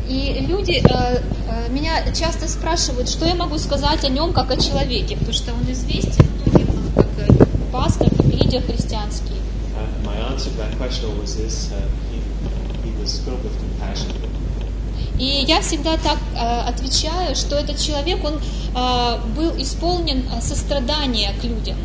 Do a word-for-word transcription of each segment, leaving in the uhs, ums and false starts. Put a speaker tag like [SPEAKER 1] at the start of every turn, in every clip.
[SPEAKER 1] И люди э, э, меня часто спрашивают, что я могу сказать о нем как о человеке, потому что он известен многим как э, пастор, как лидер христианский.
[SPEAKER 2] Uh, my answer to that question was this: uh, he, he was filled with compassion.
[SPEAKER 1] И я всегда так э, отвечаю, что этот человек, он э, был исполнен сострадания к людям.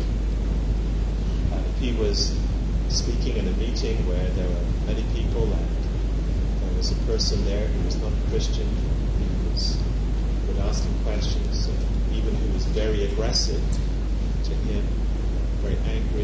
[SPEAKER 2] Uh, he was speaking in a meeting where there were many people, and there was a person there who was not a Christian, who was would ask him questions, uh, even who was very aggressive to him, very angry.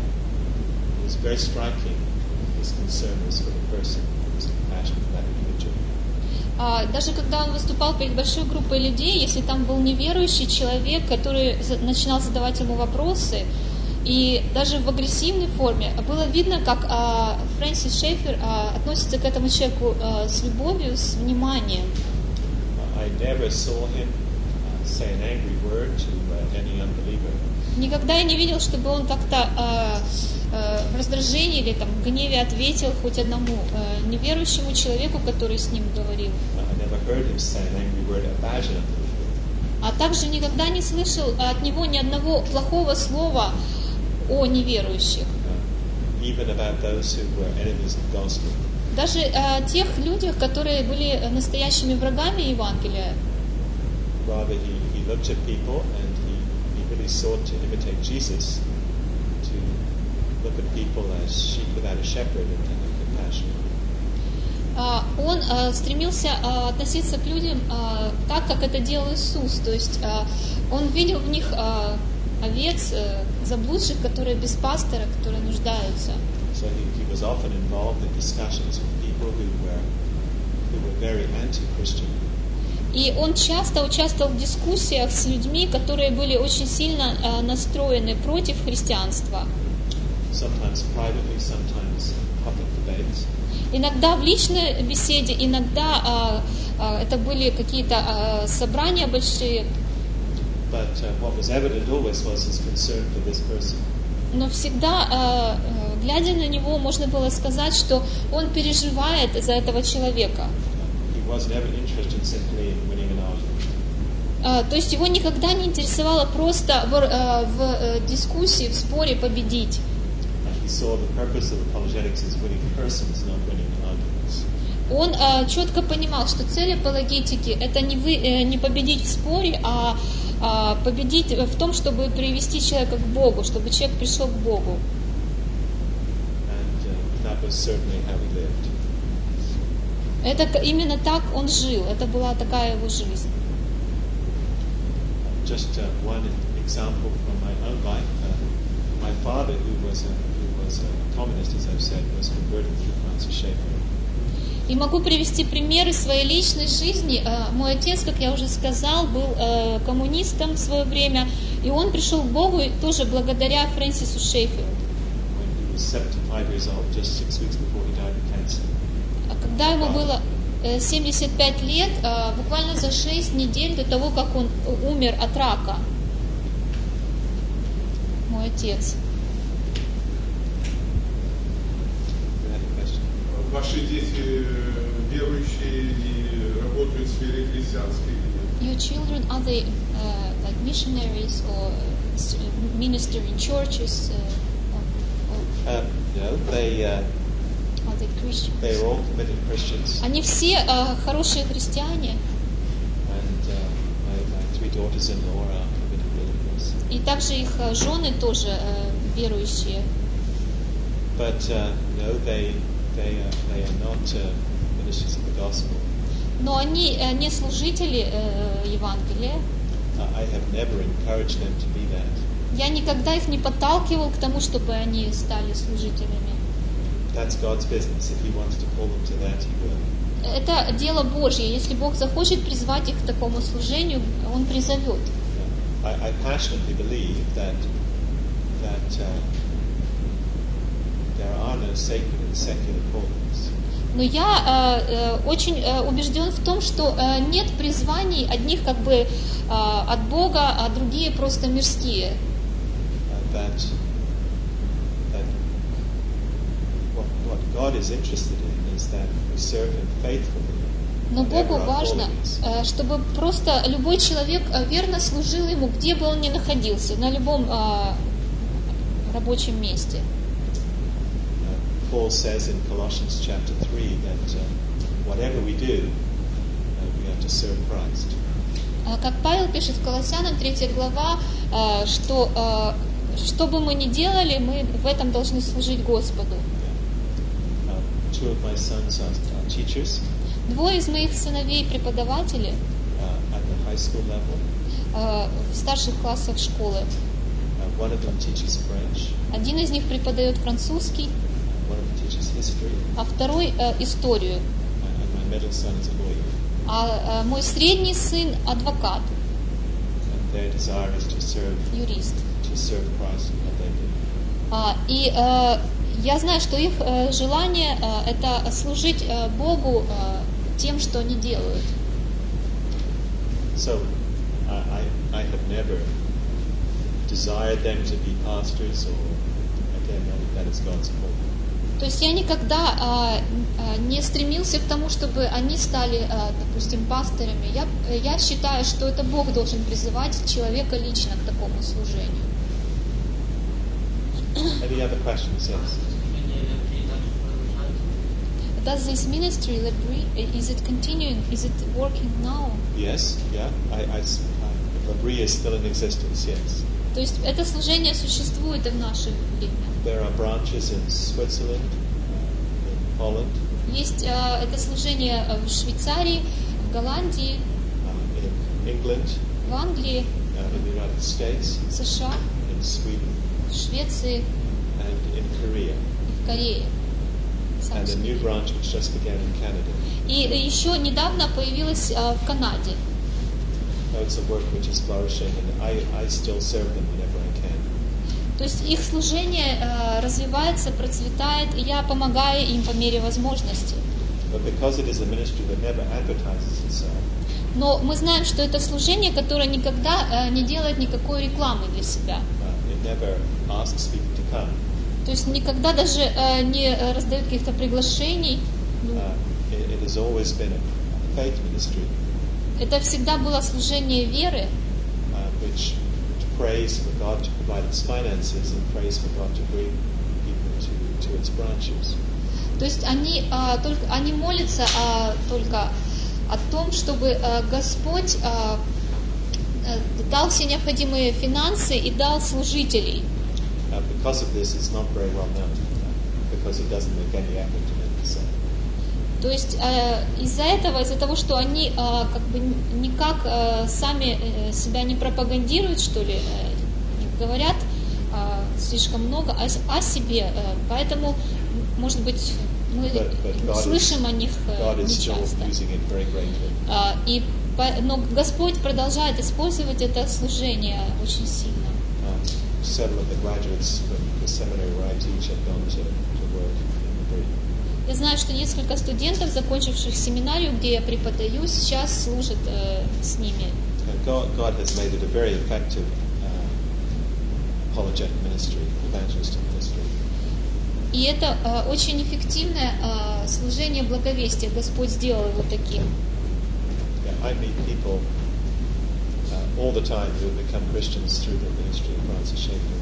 [SPEAKER 2] It was very striking. His concern was for the person, his compassion for that individual.
[SPEAKER 1] А, даже когда он выступал перед большой группой людей, если там был неверующий человек, который за, начинал задавать ему вопросы, и даже в агрессивной форме, было видно, как а, Фрэнсис Шеффер а, относится к этому человеку а, с любовью, с вниманием.
[SPEAKER 2] I never saw him uh, say an angry word to uh, any unbeliever.
[SPEAKER 1] Никогда я не видел, чтобы он как-то а, а, в раздражении или там, в гневе ответил хоть одному а, неверующему человеку, который с ним говорил.
[SPEAKER 2] I never heard him say an angry word about an unbeliever.
[SPEAKER 1] А также никогда не слышал от него ни одного плохого слова о неверующих.
[SPEAKER 2] Uh, even about those who were enemies of the gospel.
[SPEAKER 1] Даже о тех людях, которые были настоящими врагами Евангелия.
[SPEAKER 2] Rather, he, he looked at people and he, he really sought to imitate Jesus, to look at people as sheep without a shepherd and to have compassion.
[SPEAKER 1] А, Он а, стремился а, относиться к людям а, так, как это делал Иисус. То есть а, он видел в них а, овец, а, заблудших, которые без пастора, которые нуждаются.
[SPEAKER 2] So he, he was often involved in discussions with people who were who were very anti-Christian.
[SPEAKER 1] И он часто участвовал в дискуссиях с людьми, которые были очень сильно а, настроены против христианства.
[SPEAKER 2] Sometimes privately, sometimes in public debates.
[SPEAKER 1] Иногда в личной беседе, иногда а, а, это были какие-то а, собрания большие.
[SPEAKER 2] But uh, what was evident always was his concern for this person.
[SPEAKER 1] Но всегда, а, а, глядя на него, можно было сказать, что он переживает за этого человека.
[SPEAKER 2] He wasn't ever interested simply in winning an argument.
[SPEAKER 1] А, то есть его никогда не интересовало просто в, а, в а, дискуссии, в споре победить.
[SPEAKER 2] He saw the purpose of apologetics as winning persons, not winning arguments.
[SPEAKER 1] Он а, четко понимал, что цель апологетики – это не, вы, э, не победить в споре, а, а победить в том, чтобы привести человека к Богу, чтобы человек пришел к Богу.
[SPEAKER 2] And uh, that was certainly how he lived.
[SPEAKER 1] Это именно так он жил, это была такая его жизнь.
[SPEAKER 2] Just uh, one example from my own life. Uh, my father, who was a, who was a communist, as I've said, was converted through Francis Schaeffer.
[SPEAKER 1] И могу привести примеры своей личной жизни. Мой отец, как я уже сказал, был коммунистом в свое время, и он пришел к Богу тоже благодаря Фрэнсису Шефферу. А когда ему было семьдесят пять лет, буквально за шесть недель до того, как он умер от рака, мой отец.
[SPEAKER 3] Ваши дети верующие и работают в сфере христианской?
[SPEAKER 1] Your children, are they uh, like missionaries or minister in churches? Uh, or,
[SPEAKER 2] Uh, no, they uh,
[SPEAKER 1] are they Christians?
[SPEAKER 2] they are all committed Christians,
[SPEAKER 1] Они все uh, хорошие христиане,
[SPEAKER 2] and uh, my, my three daughters-in-law are committed believers.
[SPEAKER 1] и также их uh, жены тоже uh, верующие.
[SPEAKER 2] But uh, no, they they uh, they are not uh, ministers of the gospel.
[SPEAKER 1] Но они uh, не служители uh, Евангелия.
[SPEAKER 2] Uh, I have never encouraged them to be that.
[SPEAKER 1] Я никогда их не подталкивал к тому, чтобы они стали служителями.
[SPEAKER 2] That's God's business. If He wants to call them to that, He will.
[SPEAKER 1] Это дело Божье. Если Бог захочет призвать их к такому служению, Он призовет.
[SPEAKER 2] I, I passionately believe that that uh, there are no sacred and secular callings.
[SPEAKER 1] Но я э, э, очень э, убежден в том, что э, нет призваний одних как бы э, от Бога, а другие просто мирские.
[SPEAKER 2] Uh, that that what what God is interested in is that we serve Him faithfully
[SPEAKER 1] Но Богу
[SPEAKER 2] whatever our
[SPEAKER 1] важно,
[SPEAKER 2] calling is.
[SPEAKER 1] э, чтобы просто любой человек э, верно служил Ему, где бы он ни находился, на любом э, рабочем месте.
[SPEAKER 2] Uh, Paul says in Colossians chapter three that uh, whatever we do, uh, we have to serve Christ.
[SPEAKER 1] Э, Как Павел пишет в Колоссянам, третья глава, э, что э, что бы мы ни делали, мы в этом должны служить Господу.
[SPEAKER 2] Uh, two of my sons are, are teachers
[SPEAKER 1] Двое из моих сыновей преподаватели
[SPEAKER 2] uh, at the high school level.
[SPEAKER 1] э, в старших классах школы.
[SPEAKER 2] Uh, one of them teaches French,
[SPEAKER 1] Один из них преподает французский,
[SPEAKER 2] one of them teaches history,
[SPEAKER 1] а второй э, историю.
[SPEAKER 2] and my middle son is a lawyer.
[SPEAKER 1] А э, мой средний сын адвокат,
[SPEAKER 2] And their desire is to serve,
[SPEAKER 1] юрист.
[SPEAKER 2] to serve Christ in what they do.
[SPEAKER 1] А, и э, я знаю, что их э, желание э, это служить э, Богу э, тем, что они делают.
[SPEAKER 2] So, I, I, I have never desired them to be pastors, or again, that, that is God's call.
[SPEAKER 1] То есть я никогда а, а, не стремился к тому, чтобы они стали, а, допустим, пасторами. Я, я считаю, что это Бог должен призывать человека лично к такому служению.
[SPEAKER 2] Any other questions? Yes.
[SPEAKER 1] Does this ministry, Labrie, is it continuing? Is it working now?
[SPEAKER 2] Yes. Yeah. I, I, I, Labrie is still in existence. Yes.
[SPEAKER 1] То есть это служение существует и в наше время.
[SPEAKER 2] There are branches in Switzerland, uh, in Holland,
[SPEAKER 1] Есть а, это служение в Швейцарии, в Голландии,
[SPEAKER 2] uh, in England,
[SPEAKER 1] в Англии,
[SPEAKER 2] uh, in the United States,
[SPEAKER 1] в США,
[SPEAKER 2] in Sweden,
[SPEAKER 1] в Швеции
[SPEAKER 2] and in Korea,
[SPEAKER 1] и в Корее. Сам
[SPEAKER 2] and a new
[SPEAKER 1] себе.
[SPEAKER 2] branch which just began in Canada.
[SPEAKER 1] И еще недавно появилась а, в Канаде.
[SPEAKER 2] No, it's a work which is flourishing, and I, I still serve them whenever I can.
[SPEAKER 1] То есть их служение э, развивается, процветает, и я помогаю им по мере возможности.
[SPEAKER 2] But because it is a ministry that never advertises itself,
[SPEAKER 1] Но мы знаем, что это служение, которое никогда э, не делает никакой рекламы для себя.
[SPEAKER 2] uh, it never asks people to come.
[SPEAKER 1] То есть никогда даже э, не э, раздает каких-то приглашений.
[SPEAKER 2] Uh, it, it has always been a faith ministry
[SPEAKER 1] Это всегда было служение веры,
[SPEAKER 2] uh, which, which prays for God to provide its finances and prays for God to bring people to, to its branches.
[SPEAKER 1] То есть они, а, только, они молятся а, только о том, чтобы а, Господь а, а, дал все необходимые финансы и дал служителей.
[SPEAKER 2] Uh, because of this, it's not very well known, uh, because it doesn't make any effort to make itself.
[SPEAKER 1] То есть э, из-за этого, из-за того, что они э, как бы никак э, сами э, себя не пропагандируют, что ли, э, не говорят э, слишком много о, о себе, э, поэтому, может быть, мы
[SPEAKER 2] But, but God
[SPEAKER 1] слышим
[SPEAKER 2] is,
[SPEAKER 1] о них э,
[SPEAKER 2] God is
[SPEAKER 1] не
[SPEAKER 2] still
[SPEAKER 1] часто.
[SPEAKER 2] using it very greatly.
[SPEAKER 1] А, и, по- но Господь продолжает использовать это служение очень сильно.
[SPEAKER 2] Uh, several of the graduates from the seminary where I teach have gone to, to work in Madrid.
[SPEAKER 1] Я знаю, что несколько студентов, закончивших семинарию, где я преподаю, сейчас служат э, с ними.
[SPEAKER 2] And God, God has made it a very effective uh, apologetic ministry, evangelistic ministry.
[SPEAKER 1] И это э, очень эффективное э, служение благовестия. Господь сделал его таким.
[SPEAKER 2] Yeah, I meet people uh, all the time who have become Christians through the ministry of Francis Schaeffer.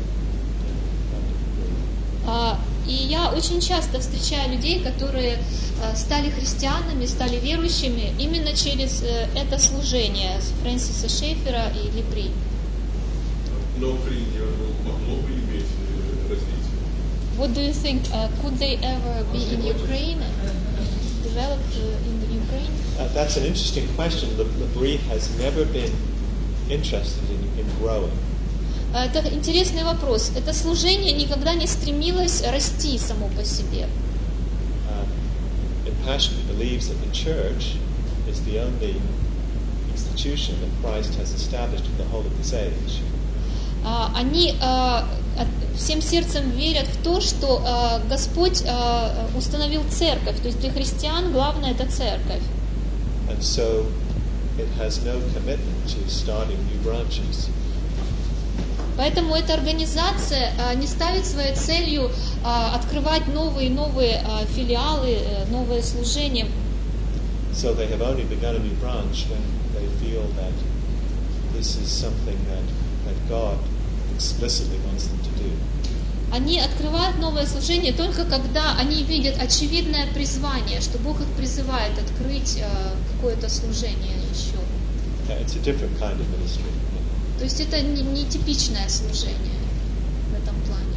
[SPEAKER 1] А, и я очень часто встречаю людей, которые э, стали христианами, стали верующими именно через э, это служение Фрэнсиса Шеффера и Лебри.
[SPEAKER 3] Но Украине могло бы иметь э, развитие.
[SPEAKER 1] What do you think? Uh, could they ever be in Ukraine? Develop uh, in the Ukraine?
[SPEAKER 2] Uh, that's an interesting question. Le, Lebris has never been interested in, in growing.
[SPEAKER 1] Это интересный вопрос. Это служение никогда не стремилось расти само по себе.
[SPEAKER 2] Uh, and Passion believes that the church is the only institution that Christ has established in the whole of this age.
[SPEAKER 1] А, Они а, от- всем сердцем верят в то, что а, Господь а, установил церковь. То есть для христиан главное это церковь.
[SPEAKER 2] And so it has no commitment to starting new branches.
[SPEAKER 1] Поэтому эта организация а, не ставит своей целью а, открывать новые и новые а, филиалы, э, новые служения.
[SPEAKER 2] So they have only begun a new branch when they feel that this is something that, that God explicitly wants them to do.
[SPEAKER 1] Они открывают новое служение только когда они видят очевидное призвание, что Бог их призывает открыть э, какое-то служение еще.
[SPEAKER 2] Uh, it's a different kind of ministry.
[SPEAKER 1] То есть это не, не типичное служение в этом плане.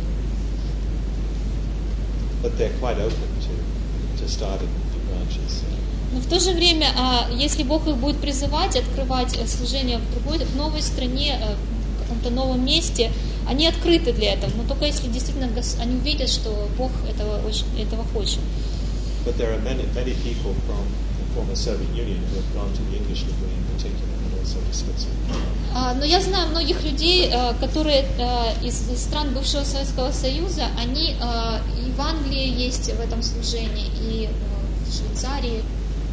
[SPEAKER 2] But they're quite open to, to starting new branches.
[SPEAKER 1] Но в то же время, если Бог их будет призывать открывать служение в другой, в новой стране, в каком-то новом месте, они открыты для этого. Но только если действительно они увидят, что Бог этого, этого хочет.
[SPEAKER 2] But there are many, many people from the former Soviet Union who have gone to the English degree in particular, and also to Switzerland.
[SPEAKER 1] Но я знаю многих людей, которые из стран бывшего Советского Союза, они и в Англии есть в этом служении, и в Швейцарии.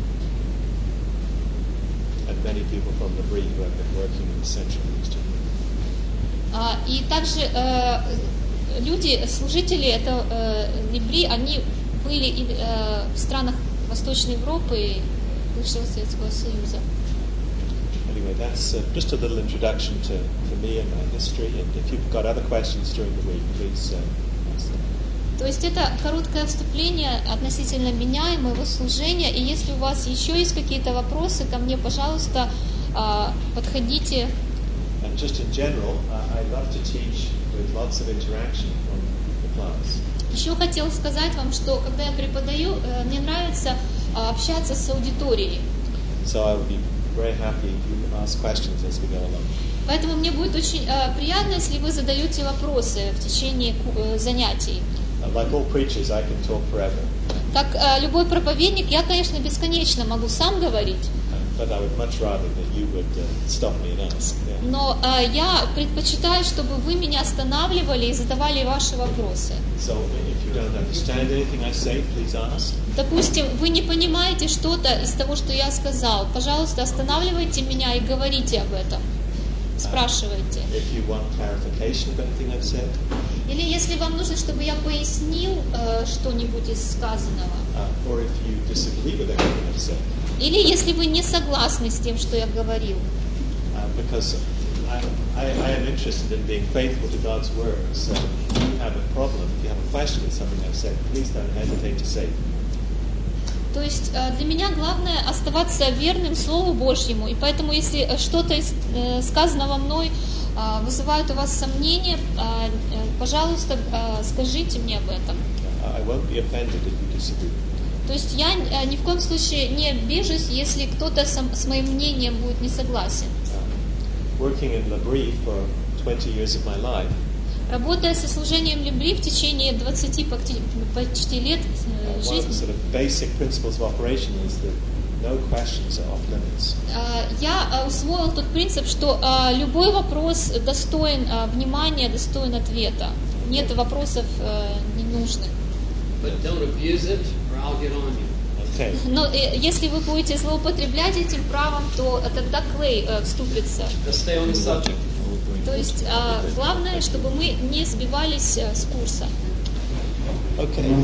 [SPEAKER 2] And many people from the Brie who have been working in Central and Eastern Europe.
[SPEAKER 1] И также э, люди, служители этого э, Либри, они были и, э, в странах Восточной Европы и бывшего Советского Союза.
[SPEAKER 2] Anyway, that's uh, just a little introduction to, to me and my history. And if you've got other questions during the week, please uh, ask them.
[SPEAKER 1] То есть это короткое вступление относительно меня и моего служения. И если у вас еще есть какие-то вопросы ко мне, пожалуйста, подходите.
[SPEAKER 2] And just in general, I love to teach with lots of interaction from the class.
[SPEAKER 1] Еще хотел сказать вам, что когда я преподаю, мне нравится общаться с аудиторией.
[SPEAKER 2] So I would be very happy if you ask questions as we go along.
[SPEAKER 1] Поэтому мне будет очень приятно, если вы задаете вопросы в течение занятий.
[SPEAKER 2] Like all preachers, I can talk forever.
[SPEAKER 1] Как э, любой проповедник, я, конечно, бесконечно могу сам говорить.
[SPEAKER 2] But I would much rather that you would uh, stop me and ask. Yeah.
[SPEAKER 1] Но э, я предпочитаю, чтобы вы меня останавливали и задавали ваши вопросы.
[SPEAKER 2] So if you don't understand anything I say, please ask.
[SPEAKER 1] Допустим, вы не понимаете что-то из того, что я сказал, пожалуйста, останавливайте меня и говорите об этом. Спрашивайте.
[SPEAKER 2] Uh, if you want clarification of anything I've said.
[SPEAKER 1] Или если вам нужно, чтобы я пояснил э, что-нибудь из сказанного.
[SPEAKER 2] Uh, or if you disagree with everything I've said.
[SPEAKER 1] Или если вы не согласны с тем, что я говорил.
[SPEAKER 2] Uh, because I, I, I am interested in being faithful to God's word. So if you have a problem, if you have a question with something I've said, please don't hesitate to say it.
[SPEAKER 1] То есть для меня главное оставаться верным Слову Божьему. И поэтому, если что-то из сказанного мной вызывает у вас сомнения, пожалуйста, скажите мне об этом.
[SPEAKER 2] I won't be offended if you disagree.
[SPEAKER 1] То есть я ни в коем случае не обижусь, если кто-то с моим мнением будет не согласен.
[SPEAKER 2] Working in L'Abri for twenty years of my life.
[SPEAKER 1] Работая со служением Либри в течение двадцати почти лет жизни, я усвоил тот принцип, что любой вопрос достоин внимания, достоин ответа. Нет вопросов ненужных. Но если вы будете злоупотреблять этим правом, то тогда Клей вступится. То есть а, главное, чтобы мы не сбивались а, с курса.
[SPEAKER 2] Okay.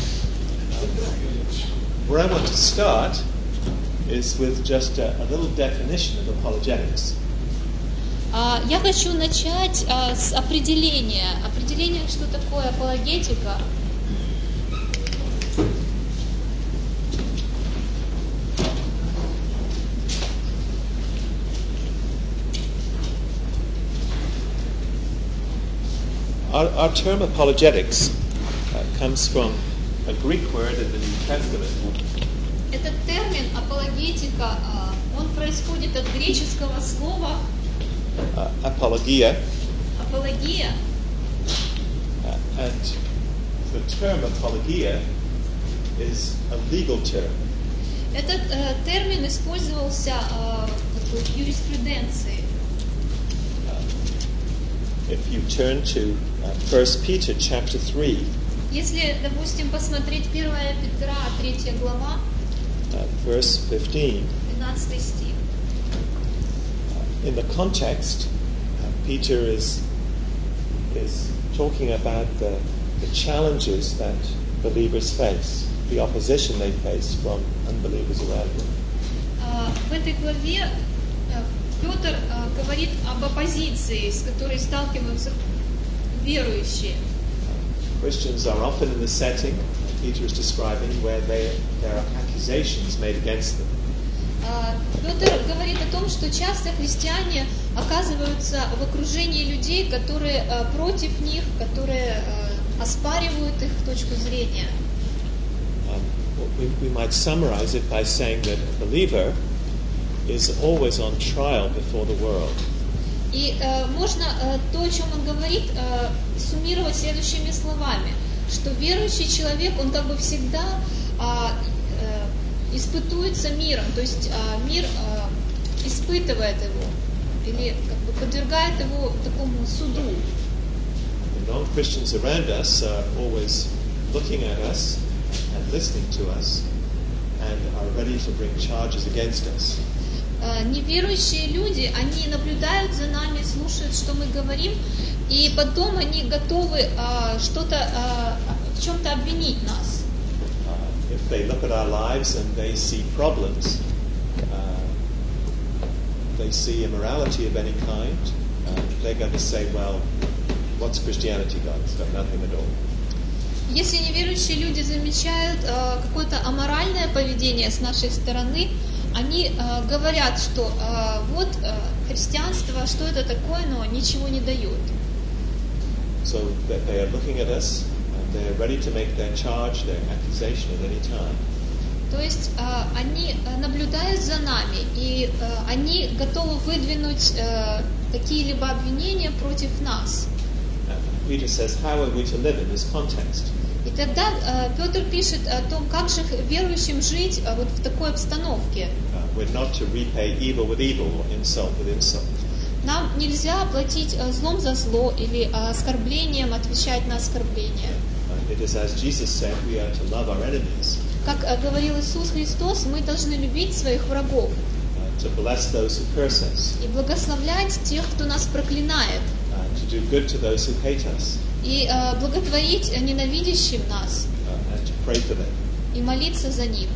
[SPEAKER 2] Where I want to start is with just a, a little definition of apologetics.
[SPEAKER 1] А, я хочу начать а, с определения. Определение, что такое апологетика.
[SPEAKER 2] Our, our term apologetics uh, comes from a Greek word in the New Testament.
[SPEAKER 1] Этот термин апологетика, он происходит от греческого слова
[SPEAKER 2] uh, apologia.
[SPEAKER 1] Апология.
[SPEAKER 2] Uh, and the term apologia is a legal term.
[SPEAKER 1] Этот uh, термин использовался uh, в юриспруденции.
[SPEAKER 2] If you turn to uh, First Peter chapter three,
[SPEAKER 1] если, допустим, посмотреть первое Петра, третья глава,
[SPEAKER 2] uh, verse fifteen,
[SPEAKER 1] пятнадцатый стих.
[SPEAKER 2] Uh, in the context, uh, Peter is is talking about the, the challenges that believers face, the opposition they face from unbelievers around them.
[SPEAKER 1] этой главе Петр говорит об оппозиции, с которой сталкиваются верующие.
[SPEAKER 2] Christians are often in the setting Peter is describing where they, there are accusations made against them.
[SPEAKER 1] Петр говорит о том, что часто христиане оказываются в окружении людей, которые против них, которые оспаривают их точку зрения.
[SPEAKER 2] Um, we, we might summarize it by saying that a believer is always on trial before the world.
[SPEAKER 1] И э, можно э, то, о чем он говорит, э, суммировать следующими словами, что верующий человек, он как бы всегда э, э, испытуется миром, то есть э, мир э, испытывает его или как бы подвергает его такому суду.
[SPEAKER 2] The non-Christians around us are always looking at us and listening to us and are ready to bring charges against us.
[SPEAKER 1] Неверующие люди, они наблюдают за нами, слушают, что мы говорим, и потом они готовы uh, что-то, uh, в чем-то обвинить нас.
[SPEAKER 2] Uh, if they look at our lives and they see problems, uh, they see immorality of any kind, uh, they're going to say, well, what's Christianity got? It's got nothing at all.
[SPEAKER 1] Если неверующие люди замечают uh, какое-то аморальное поведение с нашей стороны, они э, говорят, что э, вот э, христианство, что это такое, но ничего не дает.
[SPEAKER 2] So they are looking at us and they are ready to make their charge, their accusation at any time.
[SPEAKER 1] То есть э, они наблюдают за нами, и э, они готовы выдвинуть э, какие-либо обвинения против нас.
[SPEAKER 2] And Peter says, how are we to live in this context?
[SPEAKER 1] И тогда э, Петр пишет о том, как же верующим жить э, вот в такой обстановке.
[SPEAKER 2] Uh, we're not to repay evil with evil or insult with insult.
[SPEAKER 1] Нам нельзя платить э, злом за зло или э, оскорблением отвечать на оскорбление.
[SPEAKER 2] Uh, it is as Jesus said, we are to love our enemies.
[SPEAKER 1] Как э, говорил Иисус Христос, мы должны любить своих врагов.
[SPEAKER 2] Uh, to bless those who curse us.
[SPEAKER 1] И благословлять тех, кто нас проклинает.
[SPEAKER 2] Uh, to do good to those who hate us.
[SPEAKER 1] И э, благотворить ненавидящим нас.
[SPEAKER 2] Uh, and to pray for them.
[SPEAKER 1] И молиться за них.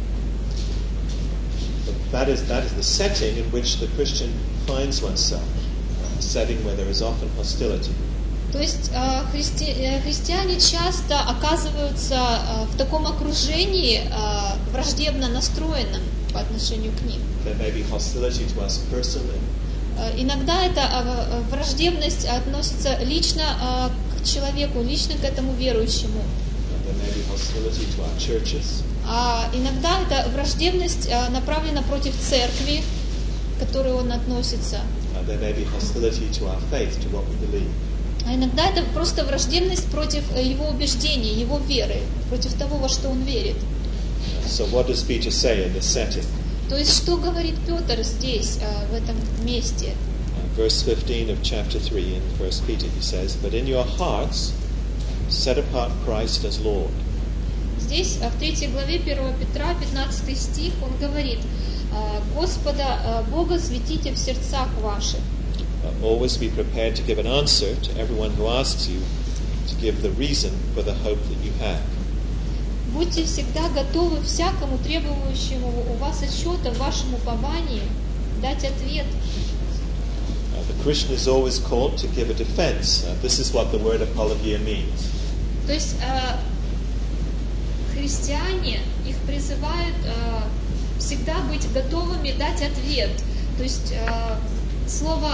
[SPEAKER 2] So that is that is the setting in which the Christian finds oneself, a setting where there is often hostility.
[SPEAKER 1] То есть э, христи, э, христиане часто оказываются э, в таком окружении э, враждебно настроенном по отношению к ним.
[SPEAKER 2] There may be hostility to us personally.
[SPEAKER 1] Э, иногда эта э, враждебность относится лично э, к человеку, лично к этому верующему.
[SPEAKER 2] There may be hostility to our churches.
[SPEAKER 1] А иногда эта враждебность э, направлена против церкви, к которой он относится.
[SPEAKER 2] Uh, there may be hostility to our faith, to what we believe.
[SPEAKER 1] А иногда это просто враждебность против его убеждений, его веры, против того, во что он верит.
[SPEAKER 2] So what does Peter say in this setting?
[SPEAKER 1] То есть, что говорит Петр здесь, в этом месте?
[SPEAKER 2] Uh, verse fifteen of chapter three in First Peter, he says, "But in your hearts set apart Christ as Lord."
[SPEAKER 1] Здесь, в третьей главе первого Петра, пятнадцатый стих, он говорит: «Господа Бога светите в сердцах ваших».
[SPEAKER 2] Uh, always be prepared to give an answer to everyone who asks you to give the reason for the hope that you have.
[SPEAKER 1] Будьте всегда готовы всякому требующему у вас отчета в вашем уповании дать ответ.
[SPEAKER 2] Uh, the Christian is always called to give a defense. Uh, this is what the word apologia means.
[SPEAKER 1] То есть э, христиане, их призывают э, всегда быть готовыми дать ответ. То есть э, слово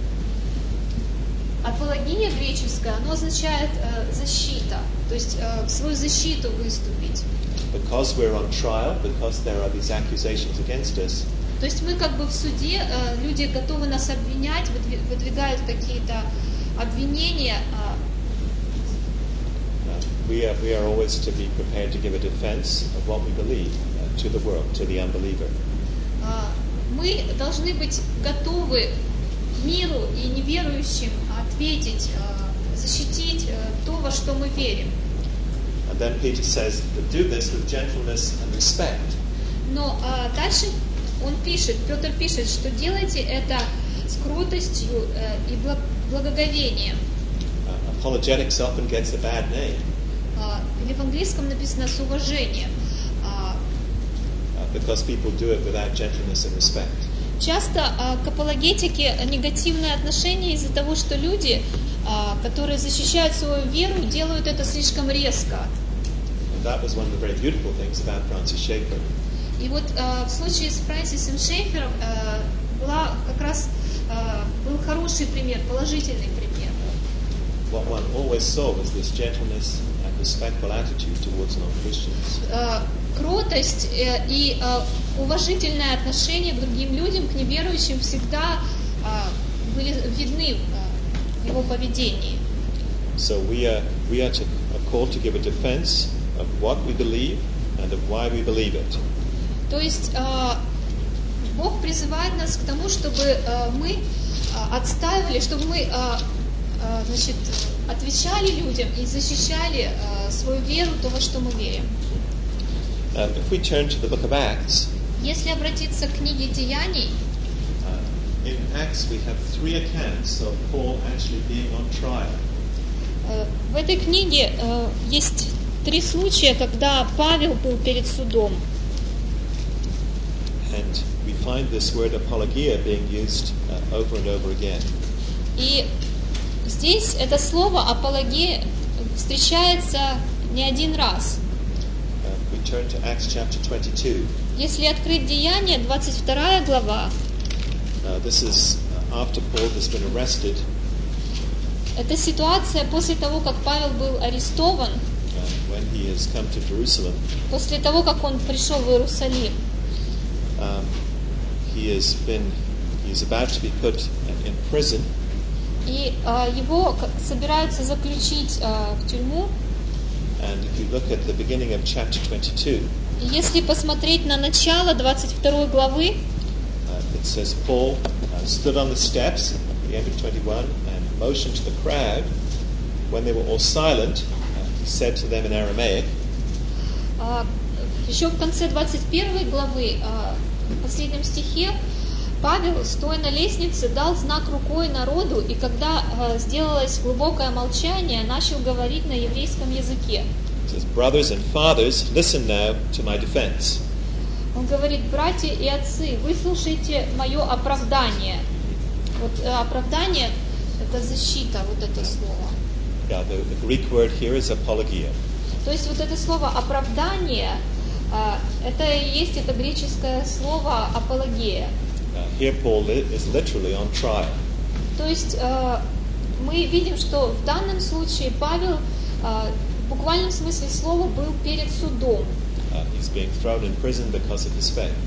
[SPEAKER 1] апология греческое, оно означает э, защита, то есть э, в свою защиту выступить.
[SPEAKER 2] Because we're on trial, because there are these accusations against us,
[SPEAKER 1] То есть мы как бы в суде, э, люди готовы нас обвинять, выдвигают какие-то обвинения. Э,
[SPEAKER 2] we are we are always to be prepared to give a defense of what we believe uh, to the world, to the unbeliever.
[SPEAKER 1] э, мы должны быть готовы миру и неверующим ответить, защитить то, во что мы верим.
[SPEAKER 2] And then Peter says, do this with gentleness and respect.
[SPEAKER 1] Но а, дальше он пишет, Петр пишет, что делайте это с кротостью э, и благоговением.
[SPEAKER 2] Uh, apologetics often gets a bad name.
[SPEAKER 1] А, или в английском написано с уважением. А,
[SPEAKER 2] uh, because people do it without gentleness and respect.
[SPEAKER 1] Часто а, к апологетике негативное отношение из-за того, что люди, а, которые защищают свою веру, делают это слишком резко.
[SPEAKER 2] And that was one of the very beautiful things about Francis Schaeffer.
[SPEAKER 1] И вот а, в случае с Фрэнсисом Шейфером а, была как раз а, был хороший пример, положительный пример.
[SPEAKER 2] What one always saw was this gentleness and respectful attitude towards non-Christians.
[SPEAKER 1] А, кротость э, и а, уважительное отношение к другим людям, к неверующим, всегда а, были видны а, в его поведении.
[SPEAKER 2] So we are we are, to, are called to give a defense of what we believe and of why we believe it.
[SPEAKER 1] То есть а, Бог призывает нас к тому, чтобы а, мы а, отстаивали, чтобы мы а, а, значит, отвечали людям и защищали а, свою веру, то, во что мы верим.
[SPEAKER 2] Uh, if we turn to the book of Acts,
[SPEAKER 1] Если обратиться к книге Деяний,
[SPEAKER 2] uh, in Acts we have three accounts of Paul actually being on trial.
[SPEAKER 1] э, в этой книге э, есть три случая, когда Павел был перед судом.
[SPEAKER 2] And we find this word apologia being used uh, over and over again.
[SPEAKER 1] И здесь это слово апология встречается не один раз.
[SPEAKER 2] Uh, we turn to Acts chapter twenty-two.
[SPEAKER 1] Если открыть Деяния, двадцать вторая глава,
[SPEAKER 2] Uh, this is uh, after Paul has been arrested.
[SPEAKER 1] это ситуация после того, как Павел был арестован,
[SPEAKER 2] Uh, when he has come to Jerusalem.
[SPEAKER 1] после того, как он пришел в Иерусалим.
[SPEAKER 2] Um, he has been, he is about to be put in prison.
[SPEAKER 1] И а, его к- собираются заключить а, в тюрьму.
[SPEAKER 2] And if you look at the beginning of chapter twenty-two,
[SPEAKER 1] И если посмотреть на начало двадцать второй главы,
[SPEAKER 2] uh, it says Paul uh, stood on the steps at the end of twenty-one and motioned to the crowd. When they were all silent, uh, he said to them in Aramaic,
[SPEAKER 1] а, еще в конце двадцать первой главы, а, в последнем стихе, Павел, стоя на лестнице, дал знак рукой народу, и когда а, сделалось глубокое молчание, начал говорить на еврейском языке.
[SPEAKER 2] it says, "Brothers and fathers, listen now to my defense."
[SPEAKER 1] Он говорит: братья и отцы, выслушайте мое оправдание. Вот э, оправдание – это защита, вот это слово.
[SPEAKER 2] Yeah, the, the Greek word here is apologia.
[SPEAKER 1] То есть вот это слово оправдание, а, это и есть это греческое слово апология.
[SPEAKER 2] Uh, here Paul li- is literally on trial.
[SPEAKER 1] То есть э, мы видим, что в данном случае Павел э, в буквальном смысле слова был перед судом.
[SPEAKER 2] Uh, he's being thrown in prison because of his faith.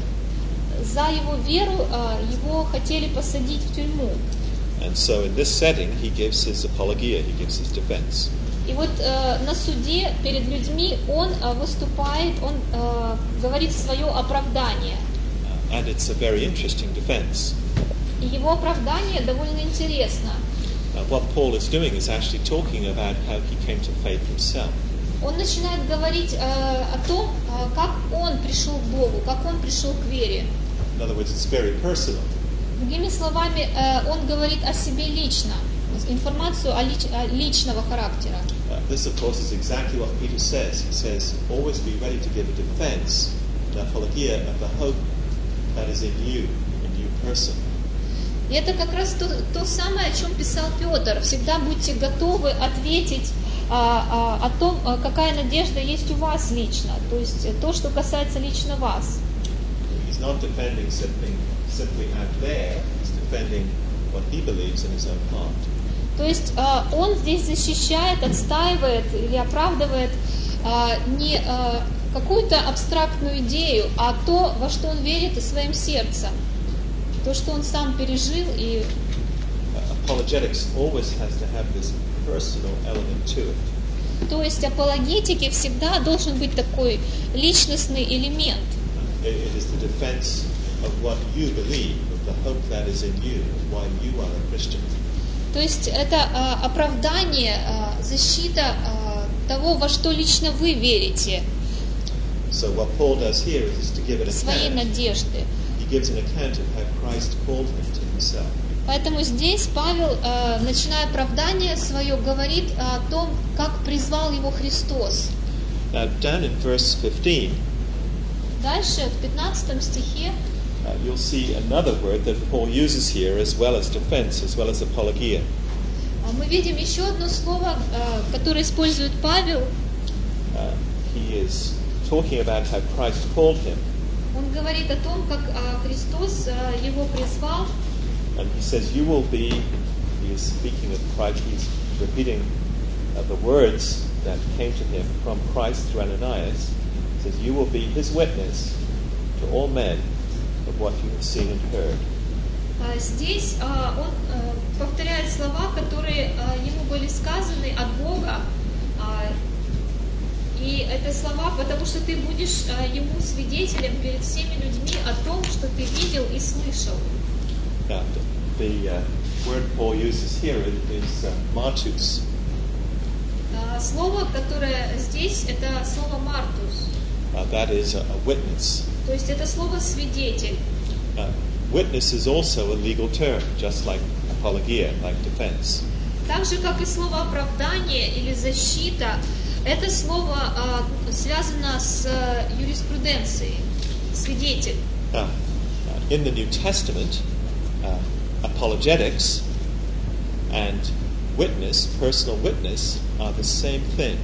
[SPEAKER 1] За его веру э, его хотели посадить в тюрьму.
[SPEAKER 2] And so in this setting, he gives his apologia, he gives his defense.
[SPEAKER 1] И вот э, на суде перед людьми он э, выступает, он э, говорит свое оправдание.
[SPEAKER 2] Uh, and it's a very interesting defense.
[SPEAKER 1] И его оправдание довольно интересно.
[SPEAKER 2] Uh, what Paul is doing is actually talking about how he came to faith himself.
[SPEAKER 1] Он начинает говорить э, о том, э, как он пришел к Богу, как он пришел к вере.
[SPEAKER 2] In other words, it's very personal.
[SPEAKER 1] Другими словами, э, он говорит о себе лично, информацию о, лич- о личного характера.
[SPEAKER 2] Uh, this, of course, is exactly what Peter says. He says, always be ready to give a defense, an apologia of the hope that is in you, in you person.
[SPEAKER 1] И это как раз то, то самое, о чем писал Петр. Всегда будьте готовы ответить а, а, о том, а, какая надежда есть у вас лично. То есть э, то, что касается лично вас.
[SPEAKER 2] He's not defending something simply out there. He's defending what he believes in his own heart.
[SPEAKER 1] То есть а, он здесь защищает, отстаивает или оправдывает а, не а, какую-то абстрактную идею, а то, во что он верит и своим сердцем. То, что он сам пережил. И
[SPEAKER 2] Uh, apologetics always has to have this personal element to it.
[SPEAKER 1] то есть апологетики всегда должен быть такой личностный элемент.
[SPEAKER 2] It, it is the defense of what you believe, of the hope that is in you, of why you are a Christian.
[SPEAKER 1] То есть это а, оправдание, а, защита а, того, во что лично вы верите,
[SPEAKER 2] So what Paul does here is to give an
[SPEAKER 1] своей
[SPEAKER 2] account.
[SPEAKER 1] надежды.
[SPEAKER 2] He gives an account of how Christ called him to himself.
[SPEAKER 1] Поэтому здесь Павел, а, начиная оправдание свое, говорит о том, как призвал его Христос.
[SPEAKER 2] Now down in verse fifteen,
[SPEAKER 1] Дальше, в пятнадцатом стихе,
[SPEAKER 2] uh, you'll see another word that Paul uses here as well as defense, as well as apologia.
[SPEAKER 1] а, мы видим еще одно слово, а, которое использует Павел.
[SPEAKER 2] Uh, he is talking about how Christ called him,
[SPEAKER 1] Он говорит о том, как а, Христос а, его призвал.
[SPEAKER 2] and he says, you will be, he is speaking of Christ, he's repeating uh, the words that came to him from Christ through Ananias. He says, you will be his witness to all men of what you have seen and heard.
[SPEAKER 1] А, Здесь а, он а, повторяет слова, которые а, ему были сказаны от Бога. А, И это слова, потому что ты будешь а, ему свидетелем перед всеми людьми о том, что ты видел и слышал.
[SPEAKER 2] Now, the uh, word Paul uses here is, is uh, martus.
[SPEAKER 1] А, Слово, которое здесь, это слово «мартус».
[SPEAKER 2] Uh, that is a, a witness.
[SPEAKER 1] То есть это слово «свидетель».
[SPEAKER 2] Uh, witness is also a legal term, just like apologia, like defense.
[SPEAKER 1] Так же, как и слово «оправдание» или «защита», это слово а, связано с а, юриспруденцией, свидетель.
[SPEAKER 2] Uh, uh, in the New Testament, uh, apologetics and witness, personal witness, are the same thing.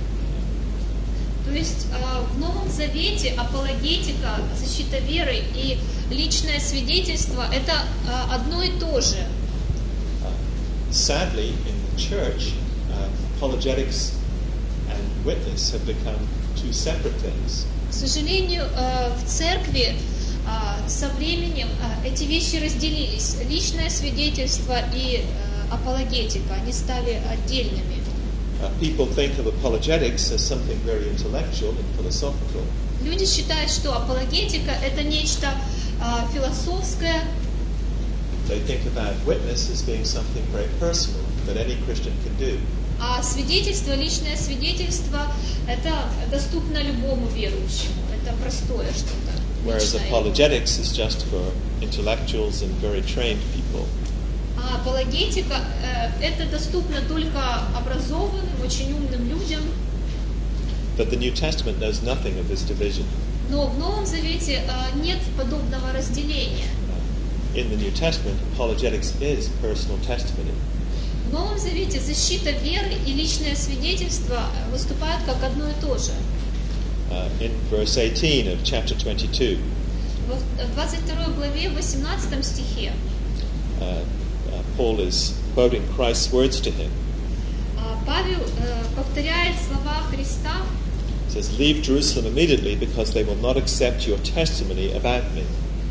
[SPEAKER 1] То есть а, в Новом Завете апологетика, защита веры и личное свидетельство – это а, одно и то же.
[SPEAKER 2] Uh, sadly, in the church, uh, apologetics and witness have become two separate things.
[SPEAKER 1] К сожалению, а, в церкви а, со временем а, эти вещи разделились. Личное свидетельство и а, апологетика, они стали отдельными.
[SPEAKER 2] Uh, people think of apologetics as something very intellectual and philosophical.
[SPEAKER 1] Люди считают, что апологетика – это нечто а, философское.
[SPEAKER 2] They think about witness as being something very personal that any Christian can do.
[SPEAKER 1] А свидетельство, личное свидетельство – это доступно любому верующему. Это простое что-то.
[SPEAKER 2] Whereas
[SPEAKER 1] личное.
[SPEAKER 2] apologetics is just for intellectuals and very trained people.
[SPEAKER 1] А апологетика э, – это доступно только образованным, очень умным людям.
[SPEAKER 2] But the New Testament knows nothing of this division.
[SPEAKER 1] Но в Новом Завете э, нет подобного разделения.
[SPEAKER 2] In the New Testament, apologetics is personal testimony.
[SPEAKER 1] В Новом Завете защита веры и личное свидетельство выступают как одно и то же.
[SPEAKER 2] Uh, in verse eighteen of chapter twenty-two,
[SPEAKER 1] В двадцать второй главе, в восемнадцатом стихе,
[SPEAKER 2] uh, uh, Paul is quoting Christ's words to him.
[SPEAKER 1] а, Павел э, повторяет слова Христа.
[SPEAKER 2] He says, leave Jerusalem immediately because they will not accept your testimony about me.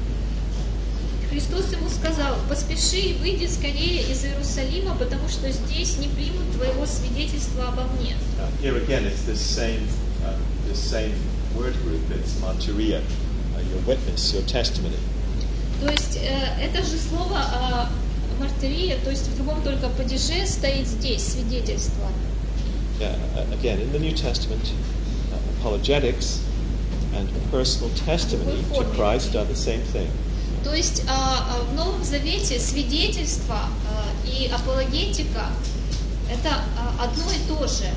[SPEAKER 1] Христос ему сказал: поспеши и выйди скорее из Иерусалима, потому что здесь не примут твоего свидетельства обо мне.
[SPEAKER 2] Uh, here again, it's this same, uh, this same word group. It's martyria, uh, your witness, your testimony.
[SPEAKER 1] То есть э, это же слово э, мартирия, то есть в другом только падеже стоит здесь свидетельство.
[SPEAKER 2] Yeah, uh, again, in the New Testament, uh, apologetics and personal testimony to Christ are the same thing.
[SPEAKER 1] То есть э, э, в Новом Завете свидетельство э, и апологетика – это э, одно и то же.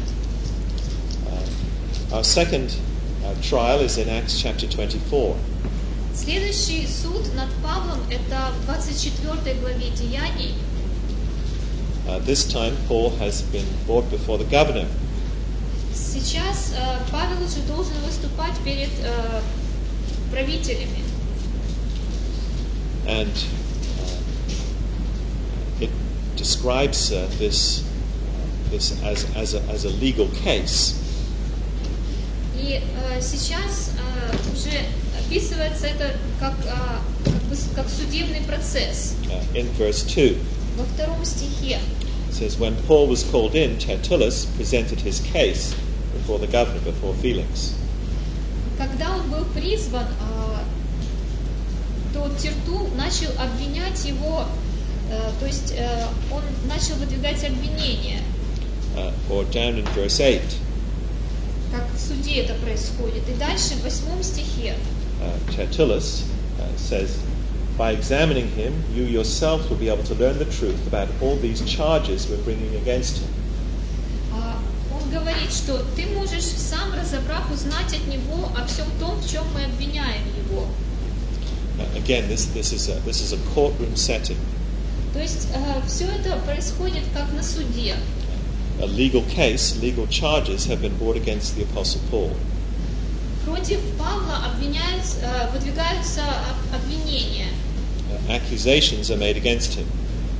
[SPEAKER 2] Uh, our second uh, trial is in Acts chapter twenty-four.
[SPEAKER 1] Следующий суд над Павлом – это в двадцать четвёртой главе Деяний.
[SPEAKER 2] Uh, this time, Paul has been brought before the governor.
[SPEAKER 1] Сейчас э, Павел уже должен выступать перед э, правителями.
[SPEAKER 2] And uh, it describes uh, this, uh, this as, as, a, as a legal case.
[SPEAKER 1] И э, сейчас э, уже описывается это как, э, как, бы, как судебный процесс.
[SPEAKER 2] Uh, in verse two,
[SPEAKER 1] Во втором стихе
[SPEAKER 2] it says, when Paul was called in, Tertullus presented his case before the governor, before Felix.
[SPEAKER 1] когда он был призван, э, то Тертул начал обвинять его, э, то есть э, он начал выдвигать обвинения.
[SPEAKER 2] Uh, or down in verse eight,
[SPEAKER 1] Как в суде это происходит. И дальше в восьмом стихе
[SPEAKER 2] uh, Tertullus uh, says, by examining him, you yourself will be able to learn the truth about all these charges we're bringing against him.
[SPEAKER 1] а, он он говорит, что ты можешь сам, разобрав, узнать от него о всем том, в чем мы обвиняем его.
[SPEAKER 2] Uh, again, this, this, is a, this is a courtroom setting.
[SPEAKER 1] То есть э, все это происходит как на суде.
[SPEAKER 2] A legal case, legal charges have been brought against the Apostle Paul.
[SPEAKER 1] Против Павла обвиняются, э, выдвигаются обвинения.
[SPEAKER 2] Uh, accusations are made against him.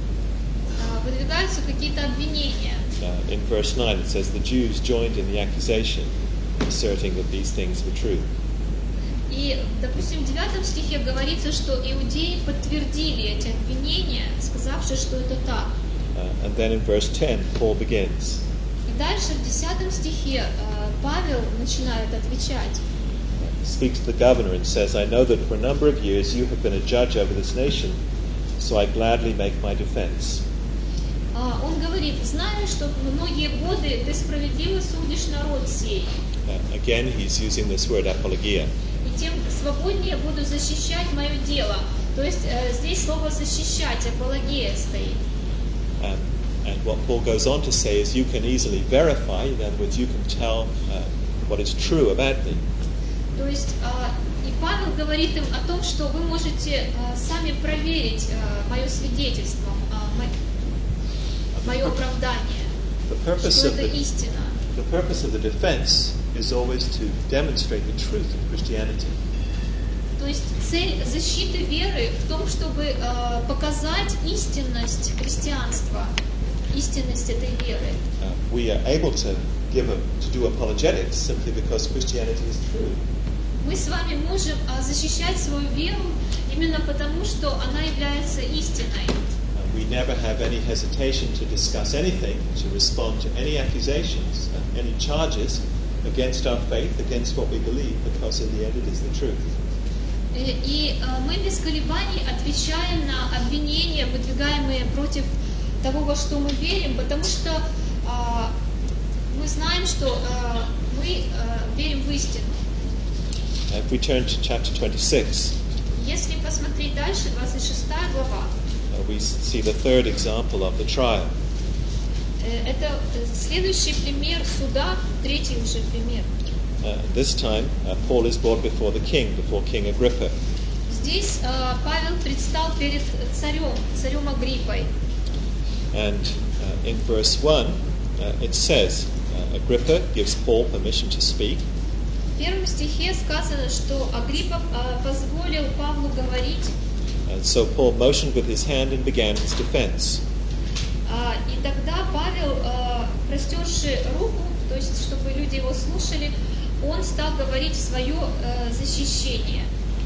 [SPEAKER 1] Э, выдвигаются какие-то обвинения.
[SPEAKER 2] Uh, in verse nine it says, the Jews joined in the accusation, asserting that these things were true.
[SPEAKER 1] И, допустим, в девятом стихе говорится, что иудеи подтвердили эти обвинения, сказавши, что это так.
[SPEAKER 2] Uh, and then in verse ten, Paul begins.
[SPEAKER 1] И дальше в десятом стихе э, Павел начинает отвечать.
[SPEAKER 2] He speaks to the governor and says, I know that for a number of years you have been a judge over this nation, so I gladly make my defense.
[SPEAKER 1] Uh, он говорит, знаю, что многие годы ты справедливо судишь народ сей.
[SPEAKER 2] Uh, again, he's using this word apologia.
[SPEAKER 1] И тем свободнее буду защищать мое дело. То есть э, здесь слово «защищать», апология стоит.
[SPEAKER 2] Um, and what Paul goes on to say is you can easily verify, in other words, you can tell uh, what is true about me.
[SPEAKER 1] То есть э, и Павел говорит им о том, что вы можете э, сами проверить э, мое свидетельство, э, мое, мое оправдание, что это истина.
[SPEAKER 2] The purpose of the defense is always to demonstrate the truth of Christianity.
[SPEAKER 1] То есть цель защиты веры в том, чтобы э, показать истинность христианства, истинность этой веры.
[SPEAKER 2] Uh, we are able to give a, to do apologetics simply because Christianity is true.
[SPEAKER 1] Мы с вами можем э, защищать свою веру именно потому, что она является истиной.
[SPEAKER 2] Uh, we never have any hesitation to discuss anything, to respond to any accusations, uh, any charges against our faith, against what we believe, because in the end it is the truth.
[SPEAKER 1] И э, мы без колебаний отвечаем на обвинения, выдвигаемые против того, во что мы верим, потому что э, мы знаем, что э, мы э, верим в истину.
[SPEAKER 2] If we turn to chapter twenty-six,
[SPEAKER 1] Если посмотреть дальше, двадцать шестая глава,
[SPEAKER 2] uh, we see the third example of the trial.
[SPEAKER 1] э, это следующий пример суда, третий уже пример.
[SPEAKER 2] Uh, this time, uh, Paul is brought before the king, before King Agrippa.
[SPEAKER 1] Здесь э, Павел предстал перед царем, царем Агриппой.
[SPEAKER 2] And uh, in verse one, uh, it says, uh, Agrippa gives Paul permission to speak.
[SPEAKER 1] В первом стихе сказано, что Агриппа э, позволил Павлу говорить.
[SPEAKER 2] And so Paul motioned with his hand and began his defense.
[SPEAKER 1] А, и тогда Павел, э, простерши руку, то есть чтобы люди его слушали, он стал говорить свое э, защищение.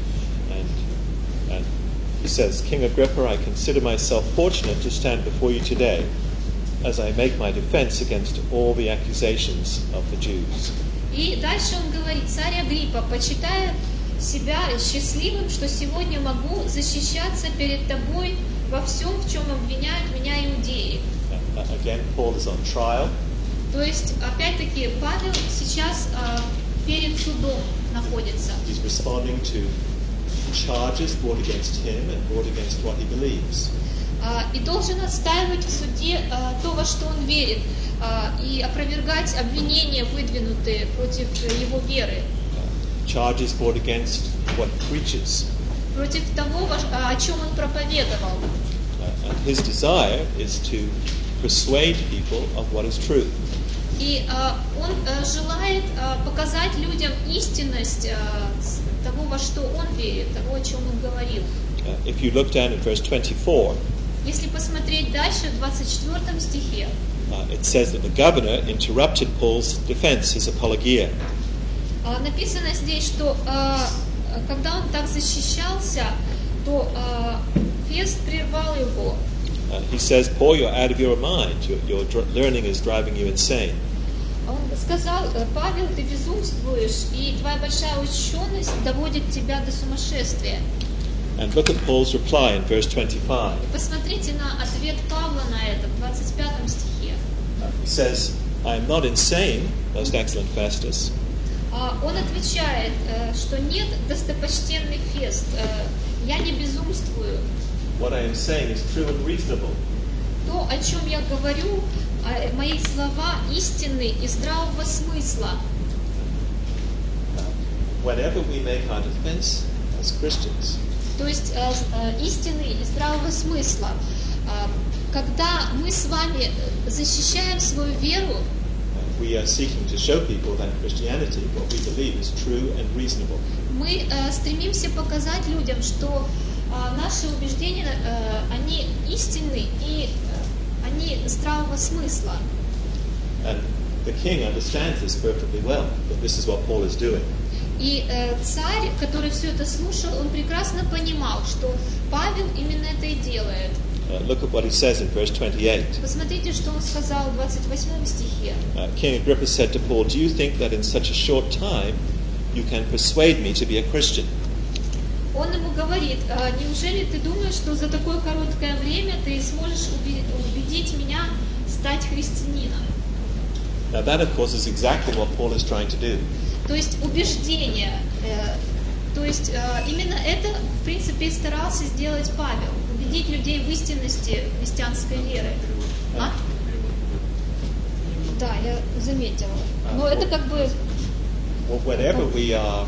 [SPEAKER 2] And, and he says, King Agrippa, I consider myself fortunate to stand before you today as I make my defense against all the accusations of the Jews.
[SPEAKER 1] И дальше он говорит, царь Агриппа, почитая себя счастливым, что сегодня могу защищаться перед тобой во всем, в чем обвиняют меня иудеи.
[SPEAKER 2] Uh, again, Paul is on trial.
[SPEAKER 1] То есть, опять-таки, Павел сейчас э, перед судом находится.
[SPEAKER 2] He's responding to charges brought against him and brought against what he believes.
[SPEAKER 1] Э, и должен отстаивать в суде э, то, во что он верит, э, и опровергать обвинения, выдвинутые против его веры.
[SPEAKER 2] Uh, charges brought against what he preaches.
[SPEAKER 1] Против того, во, о чем он проповедовал.
[SPEAKER 2] Uh, and his desire is to persuade people of what is true.
[SPEAKER 1] И э, он э, желает э, показать людям истинность э, того, во что он верит, того, о чем он говорил.
[SPEAKER 2] Uh, if you look down at verse twenty-four,
[SPEAKER 1] Если посмотреть дальше, в двадцать четвёртом стихе,
[SPEAKER 2] uh, it says that the governor interrupted Paul's defense, his apologia.
[SPEAKER 1] э, написано здесь, что э, когда он так защищался, то э, Фест прервал его.
[SPEAKER 2] Uh, he says, Paul, you're out of your mind. Your, your dr- learning is driving you insane.
[SPEAKER 1] Он сказал, Павел, ты безумствуешь, и твоя большая ученость доводит тебя до сумасшествия.
[SPEAKER 2] And look at Paul's reply in verse twenty-five.
[SPEAKER 1] Посмотрите на ответ Павла на это в двадцать пятом стихе.
[SPEAKER 2] Uh, he says, I am not insane, most excellent Festus.
[SPEAKER 1] Он отвечает, что нет, достопочтенный Фест, я не безумствую.
[SPEAKER 2] What I am saying is true and reasonable.
[SPEAKER 1] То, то, о чем я говорю, а, мои слова истинны и здравого смысла.
[SPEAKER 2] Whenever we make our defense as Christians,
[SPEAKER 1] То есть э, э, истины и здравого смысла. Э, когда мы с вами защищаем свою веру,
[SPEAKER 2] we are seeking to show people that Christianity, what we believe, is true and reasonable.
[SPEAKER 1] мы э, стремимся показать людям, что э, наши убеждения, э, они истинны и э, они здравого смысла.
[SPEAKER 2] And the king understands this perfectly well, that this is what Paul is doing.
[SPEAKER 1] И э, царь, который все это слушал, он прекрасно понимал, что Павел именно это и делает.
[SPEAKER 2] Uh, look at what he says in verse twenty-eight.
[SPEAKER 1] Посмотрите, что он сказал в двадцать восьмом стихе.
[SPEAKER 2] Uh, King Agrippa said to Paul, "Do you think that in such a short time you can persuade me to be a Christian?"
[SPEAKER 1] Он ему говорит: «А неужели ты думаешь, что за такое короткое время ты сможешь убедить меня стать христианином?»
[SPEAKER 2] Now that, of course, is exactly what Paul is trying to do.
[SPEAKER 1] То есть убеждение, э, то есть э, именно это, в принципе, и старался сделать Павел, убедить людей в истинности христианской веры. А? Да, я заметила. Но это как бы...
[SPEAKER 2] Well, whenever we are,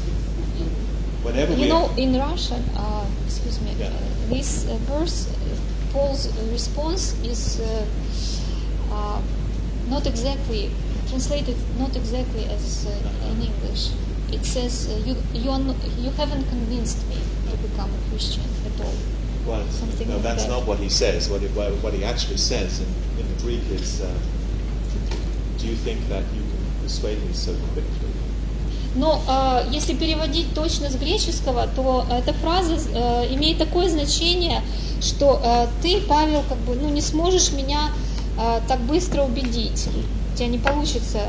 [SPEAKER 2] whenever
[SPEAKER 1] You
[SPEAKER 2] we
[SPEAKER 1] know, in Russian, uh, excuse me,
[SPEAKER 2] Yeah.
[SPEAKER 1] uh, this uh, verse, uh, Paul's response is uh, uh, not exactly translated, not exactly as uh, in English. It says, uh, you you, are not, you haven't convinced me to become a Christian at all.
[SPEAKER 2] well,
[SPEAKER 1] Something
[SPEAKER 2] no,
[SPEAKER 1] like
[SPEAKER 2] that's
[SPEAKER 1] that.
[SPEAKER 2] not what he says. What, it, what what he actually says in, in the Greek is, uh, "Do you think that you can persuade me so quickly?"
[SPEAKER 1] Но э, если переводить точно с греческого, то эта фраза э, имеет такое значение, что э, ты, Павел, как бы, ну, не сможешь меня э, так быстро убедить. У тебя не получится.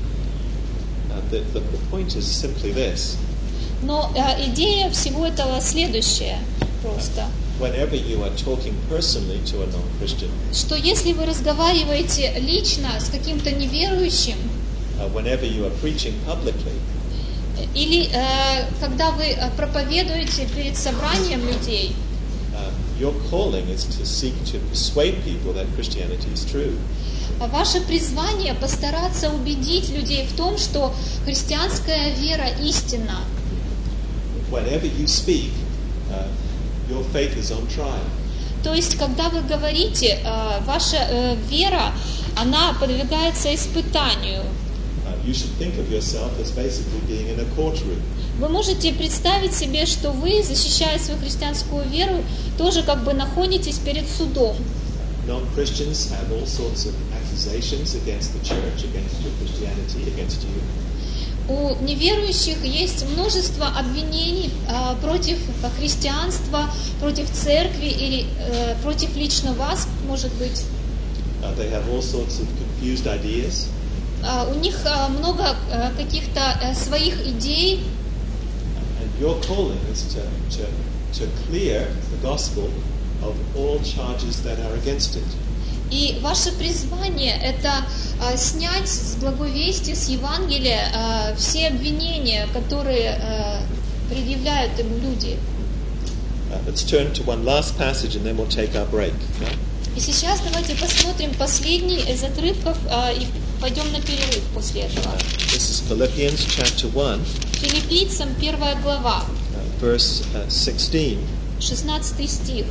[SPEAKER 2] Uh, the, the, the point is simply this.
[SPEAKER 1] Но э, идея всего этого следующая просто.
[SPEAKER 2] Whenever you are talking personally to a non-Christian,
[SPEAKER 1] Что если вы разговариваете лично с каким-то неверующим,
[SPEAKER 2] uh, whenever you are preaching publicly,
[SPEAKER 1] или э, когда вы э, проповедуете перед собранием людей,
[SPEAKER 2] uh, your calling is to seek to persuade people that Christianity is true.
[SPEAKER 1] ваше призвание постараться убедить людей в том, что христианская вера истинна.
[SPEAKER 2] Whenever you speak, uh, your faith is on trial.
[SPEAKER 1] То есть, когда вы говорите, э, ваша э, вера, она подвергается испытанию.
[SPEAKER 2] Uh, you should think of yourself as basically being in a courtroom.
[SPEAKER 1] Вы можете представить себе, что вы, защищая свою христианскую веру, тоже как бы находитесь перед судом.
[SPEAKER 2] Non-Christians have all sorts of accusations against the church, against your Christianity, against you.
[SPEAKER 1] У неверующих есть множество обвинений э, против христианства, против церкви или э, против лично вас, может быть.
[SPEAKER 2] Uh, they have all sorts of confused ideas.
[SPEAKER 1] Э, у них э, много э, каких-то э, своих идей,
[SPEAKER 2] And your calling is to, to, to clear the gospel of all charges that are against it.
[SPEAKER 1] и ваше призвание – это э, снять с благовестия, с Евангелия э, все обвинения, которые э, предъявляют ему люди.
[SPEAKER 2] Uh, let's turn to one last passage and then we'll take our break. Okay?
[SPEAKER 1] И сейчас давайте посмотрим последний из отрывков э, и пойдем на перерыв после этого.
[SPEAKER 2] This is Philippians chapter one,
[SPEAKER 1] Филиппийцам первая глава,
[SPEAKER 2] uh, verse uh, sixteen.
[SPEAKER 1] шестнадцатый стих.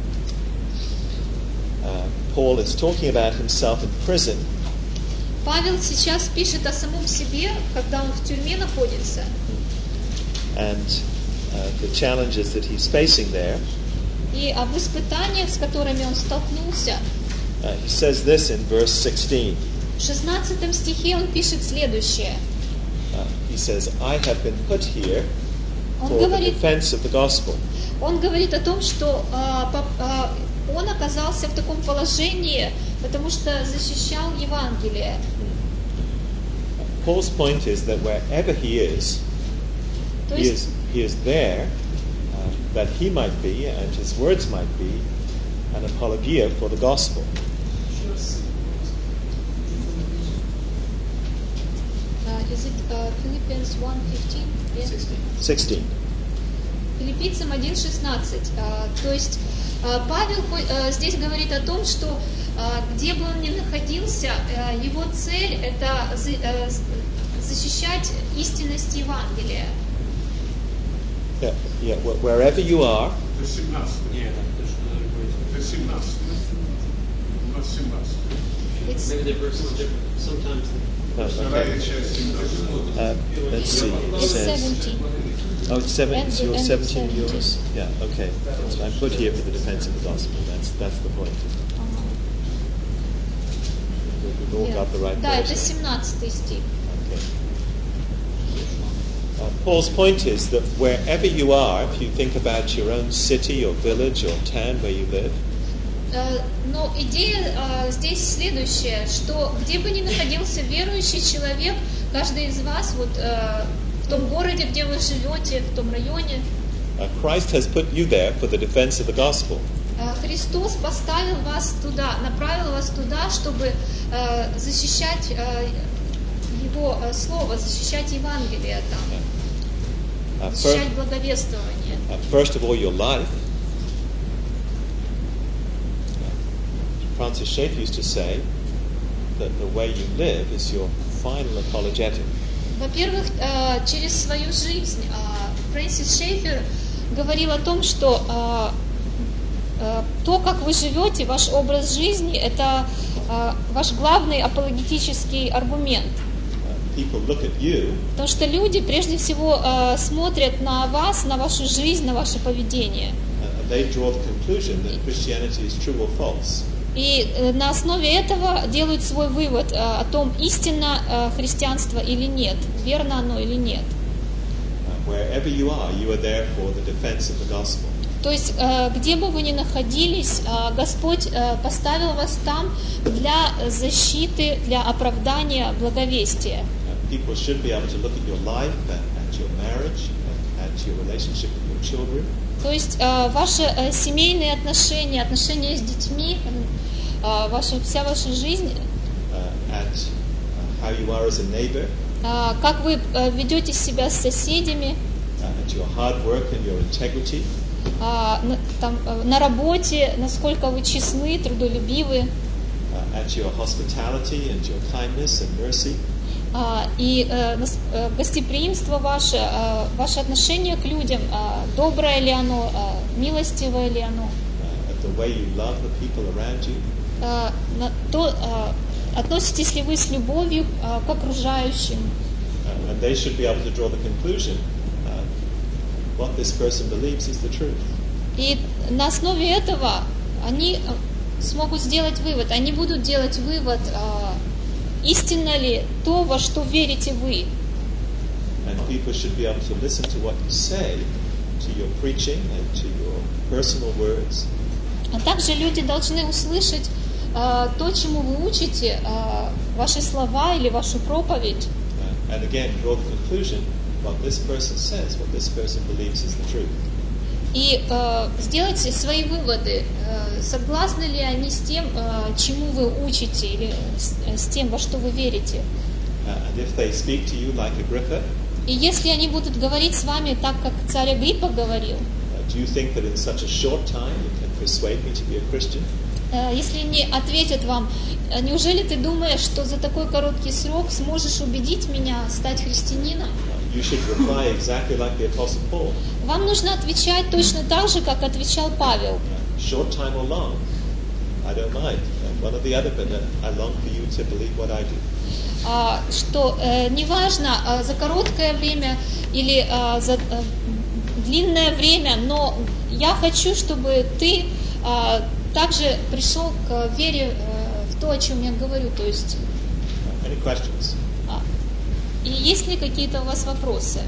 [SPEAKER 2] Uh, Paul is talking about himself in prison,
[SPEAKER 1] Павел сейчас пишет о самом себе, когда он в тюрьме находится,
[SPEAKER 2] and uh, the challenges that he's facing there.
[SPEAKER 1] и об испытаниях, с которыми он столкнулся.
[SPEAKER 2] Uh, he says this in verse sixteen.
[SPEAKER 1] В шестнадцатом стихе он пишет следующее.
[SPEAKER 2] Uh, he says, "I have been put here
[SPEAKER 1] Он
[SPEAKER 2] for the
[SPEAKER 1] говорит,
[SPEAKER 2] defense of the gospel."
[SPEAKER 1] он говорит о том, что а, по- а, он оказался в таком положении, потому что защищал Евангелие.
[SPEAKER 2] Paul's point is that wherever he is,
[SPEAKER 1] То
[SPEAKER 2] he
[SPEAKER 1] есть
[SPEAKER 2] is, he is there uh, that he might be, and his words might be, an apologia for the gospel.
[SPEAKER 1] uh, is it uh, Philippians one fifteen? Yeah.
[SPEAKER 2] sixteen.
[SPEAKER 1] Филиппийцам один шестнадцать. А, То есть а, Павел а, здесь говорит о том, что где бы он ни находился, его цель – это защищать истинность Евангелия.
[SPEAKER 2] Yeah, yeah, wherever you are.
[SPEAKER 3] Это семнадцать.
[SPEAKER 4] Нет, то, что
[SPEAKER 3] Это семнадцать. У нас семнадцать.
[SPEAKER 4] Maybe the verse is different. Sometimes.
[SPEAKER 2] Oh, okay.
[SPEAKER 3] Вторая часть семнадцать.
[SPEAKER 2] Uh, let's see. It
[SPEAKER 1] It's
[SPEAKER 2] says.
[SPEAKER 1] seventy.
[SPEAKER 2] Oh, it's seven.
[SPEAKER 1] And-
[SPEAKER 2] Yours
[SPEAKER 1] and
[SPEAKER 2] seventeen.
[SPEAKER 1] seventy.
[SPEAKER 2] Yours. Yeah. Okay. So I put here for the defense of the gospel. That's that's the point. We've all got the right
[SPEAKER 1] Да, это
[SPEAKER 2] version.
[SPEAKER 1] семнадцатый стих.
[SPEAKER 2] Okay. Uh, Paul's point is that wherever you are, if you think about your own city or village or town where you live,
[SPEAKER 1] Э, Но идея э, здесь следующая, что где бы ни находился верующий человек, каждый из вас вот э, в том городе, где вы живете, в том районе,
[SPEAKER 2] uh, Christ has put you there for the defense of the gospel.
[SPEAKER 1] э, Христос поставил вас туда, направил вас туда, чтобы э, защищать э, Его э, Слово, защищать Евангелие там,
[SPEAKER 2] Uh, fir-
[SPEAKER 1] защищать благовествование.
[SPEAKER 2] uh, first of all, your life. Francis Schaeffer used to say that the way you live is your final apologetic.
[SPEAKER 1] Во-первых, э, через свою жизнь э, Фрэнсис Шейфер говорил о том, что э, э, то, как вы живете, ваш образ жизни, это э, ваш главный апологетический аргумент.
[SPEAKER 2] Uh, people look at you
[SPEAKER 1] Потому что люди прежде всего э, смотрят на вас, на вашу жизнь, на ваше поведение.
[SPEAKER 2] and they draw the conclusion that Christianity is true or false.
[SPEAKER 1] И э, на основе этого делают свой вывод э, о том, истинно э, христианство или нет, верно оно или нет.
[SPEAKER 2] Uh, wherever you are, you are there for the defense of the gospel.
[SPEAKER 1] То есть, э, где бы вы ни находились, э, Господь э, поставил вас там для защиты, для оправдания благовестия.
[SPEAKER 2] Uh, people should be able to look at your life, at, at your marriage, at, at your relationship with your children,
[SPEAKER 1] То есть, э, ваши э, семейные отношения, отношения с детьми, э, ваша, вся ваша жизнь,
[SPEAKER 2] uh, at uh, how you are as a neighbor,
[SPEAKER 1] э, как вы э, ведете себя с соседями,
[SPEAKER 2] uh, at your hard work and your integrity,
[SPEAKER 1] э, на, там, э, на работе, насколько вы честны, трудолюбивы.
[SPEAKER 2] uh, at your hospitality and your kindness and mercy,
[SPEAKER 1] А, И э, нас- э, гостеприимство ваше, э, ваше отношение к людям, э, доброе ли оно, э, милостивое ли оно,
[SPEAKER 2] uh, at the way you love the people around you,
[SPEAKER 1] э, на то, э, относитесь ли вы с любовью э, к окружающим.
[SPEAKER 2] uh, and they should be able to draw the conclusion uh, what this person believes is the truth.
[SPEAKER 1] И на основе этого они э, смогут сделать вывод, они будут делать вывод, э, истинно ли то, во что верите вы.
[SPEAKER 2] And people should be able to listen to what you say, to your preaching and to your personal words,
[SPEAKER 1] А также люди должны услышать э, то, чему вы учите, э, ваши слова или вашу проповедь.
[SPEAKER 2] uh, and again draw the conclusion what this person says, what this person believes is the truth.
[SPEAKER 1] И э, сделайте свои выводы, э, согласны ли они с тем, э, чему вы учите, или с, с тем, во что вы верите.
[SPEAKER 2] Uh, and if they speak to you like Agrippa,
[SPEAKER 1] И если они будут говорить с вами так, как царь Агриппа говорил,
[SPEAKER 2] uh, do you think that in such a short time you can persuade me to be a Christian?
[SPEAKER 1] э, если они ответят вам, «Э, неужели ты думаешь, что за такой короткий срок сможешь убедить меня стать христианином?
[SPEAKER 2] Uh, you should reply exactly like the Apostle Paul.
[SPEAKER 1] Вам нужно отвечать точно так же, как отвечал Павел.
[SPEAKER 2] Uh, short time or long, I don't mind. Uh, one or the other, but uh, I long for you to believe what I do.
[SPEAKER 1] А, что э, неважно, а, за короткое время или а, за а, длинное время, но я хочу, чтобы ты а, также пришел к вере э, в то, о чем я говорю. То есть,
[SPEAKER 2] Uh, any questions?
[SPEAKER 1] а, и есть ли какие-то у вас вопросы?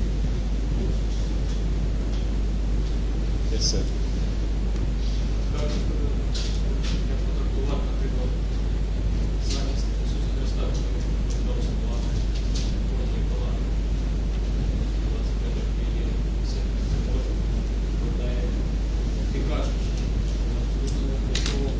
[SPEAKER 2] Yes, sir.
[SPEAKER 4] Как е, я потрактував, наприклад, замість Ісуса Христа, коли вдалося плати кожний товар, двадцять п'ять і все може, коли ти кажеш, що абсолютно не слово.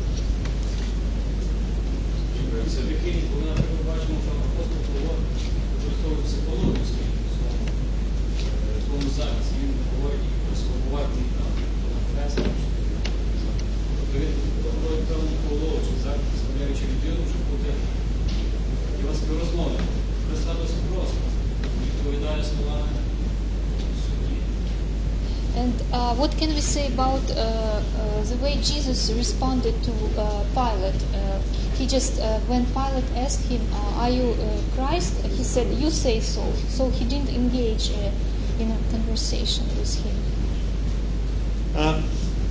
[SPEAKER 4] Все-таки, коли, наприклад, бачимо, що апостол Павло використовує психологію в своєму е, своєму замісі, він говорить про слабувати там, про фрезу. Тобто він говорить певну психологію, так, представляючи людину, щоб бути його співрозмовником. Христа досить просто, відповідає словами судді.
[SPEAKER 1] And uh, what can we say about uh, uh, the way Jesus responded to uh, Pilate? Uh, he just, uh, when Pilate asked him, uh, "Are you uh, Christ?" he said, "You say so." So he didn't engage uh, in a conversation with him.
[SPEAKER 2] Um,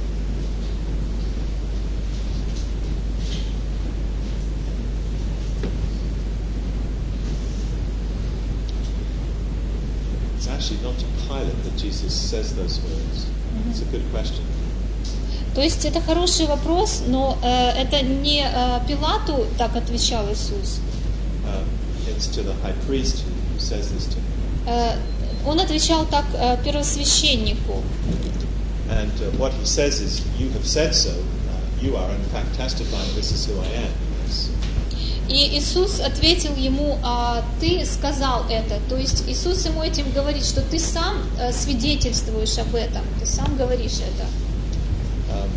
[SPEAKER 2] it's actually not to Pilate that Jesus says those words. It's a good question.
[SPEAKER 1] То есть это хороший вопрос, но э, это не э, Пилату так отвечал Иисус.
[SPEAKER 2] Uh, it's to the high priest who says this to him.
[SPEAKER 1] Э, он отвечал так э, первосвященнику.
[SPEAKER 2] And uh, what he says is, "You have said so. Uh, you are in fact testifying this is who I am." Yes.
[SPEAKER 1] И Иисус ответил ему: а, ты сказал это. То есть Иисус ему этим говорит, что ты сам э, свидетельствуешь об этом, ты сам говоришь это.
[SPEAKER 2] Um,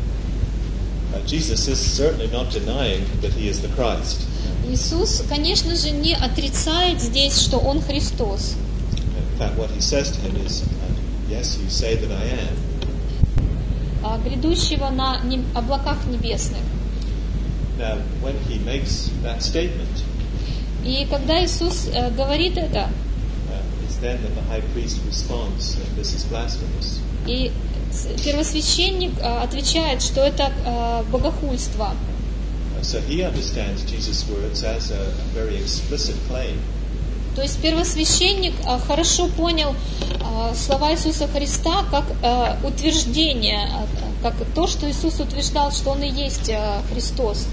[SPEAKER 2] uh, Jesus is certainly not denying that he is the Christ.
[SPEAKER 1] Иисус, конечно же, не отрицает здесь, что Он Христос.
[SPEAKER 2] In fact, what he says to him is, uh, "Yes, you say that I am."
[SPEAKER 1] А, грядущего на не- облаках небесных.
[SPEAKER 2] Now, when he makes that statement,
[SPEAKER 1] И когда Иисус э, говорит это,
[SPEAKER 2] uh, it's then that the high priest responds, uh, "This is blasphemous."
[SPEAKER 1] и с- первосвященник э, отвечает, что это э, богохульство.
[SPEAKER 2] Uh, so he understands Jesus' words as a, a very explicit claim.
[SPEAKER 1] То есть первосвященник э, хорошо понял э, слова Иисуса Христа как э, утверждение, э, как то, что Иисус утверждал, что Он и есть э, Христос.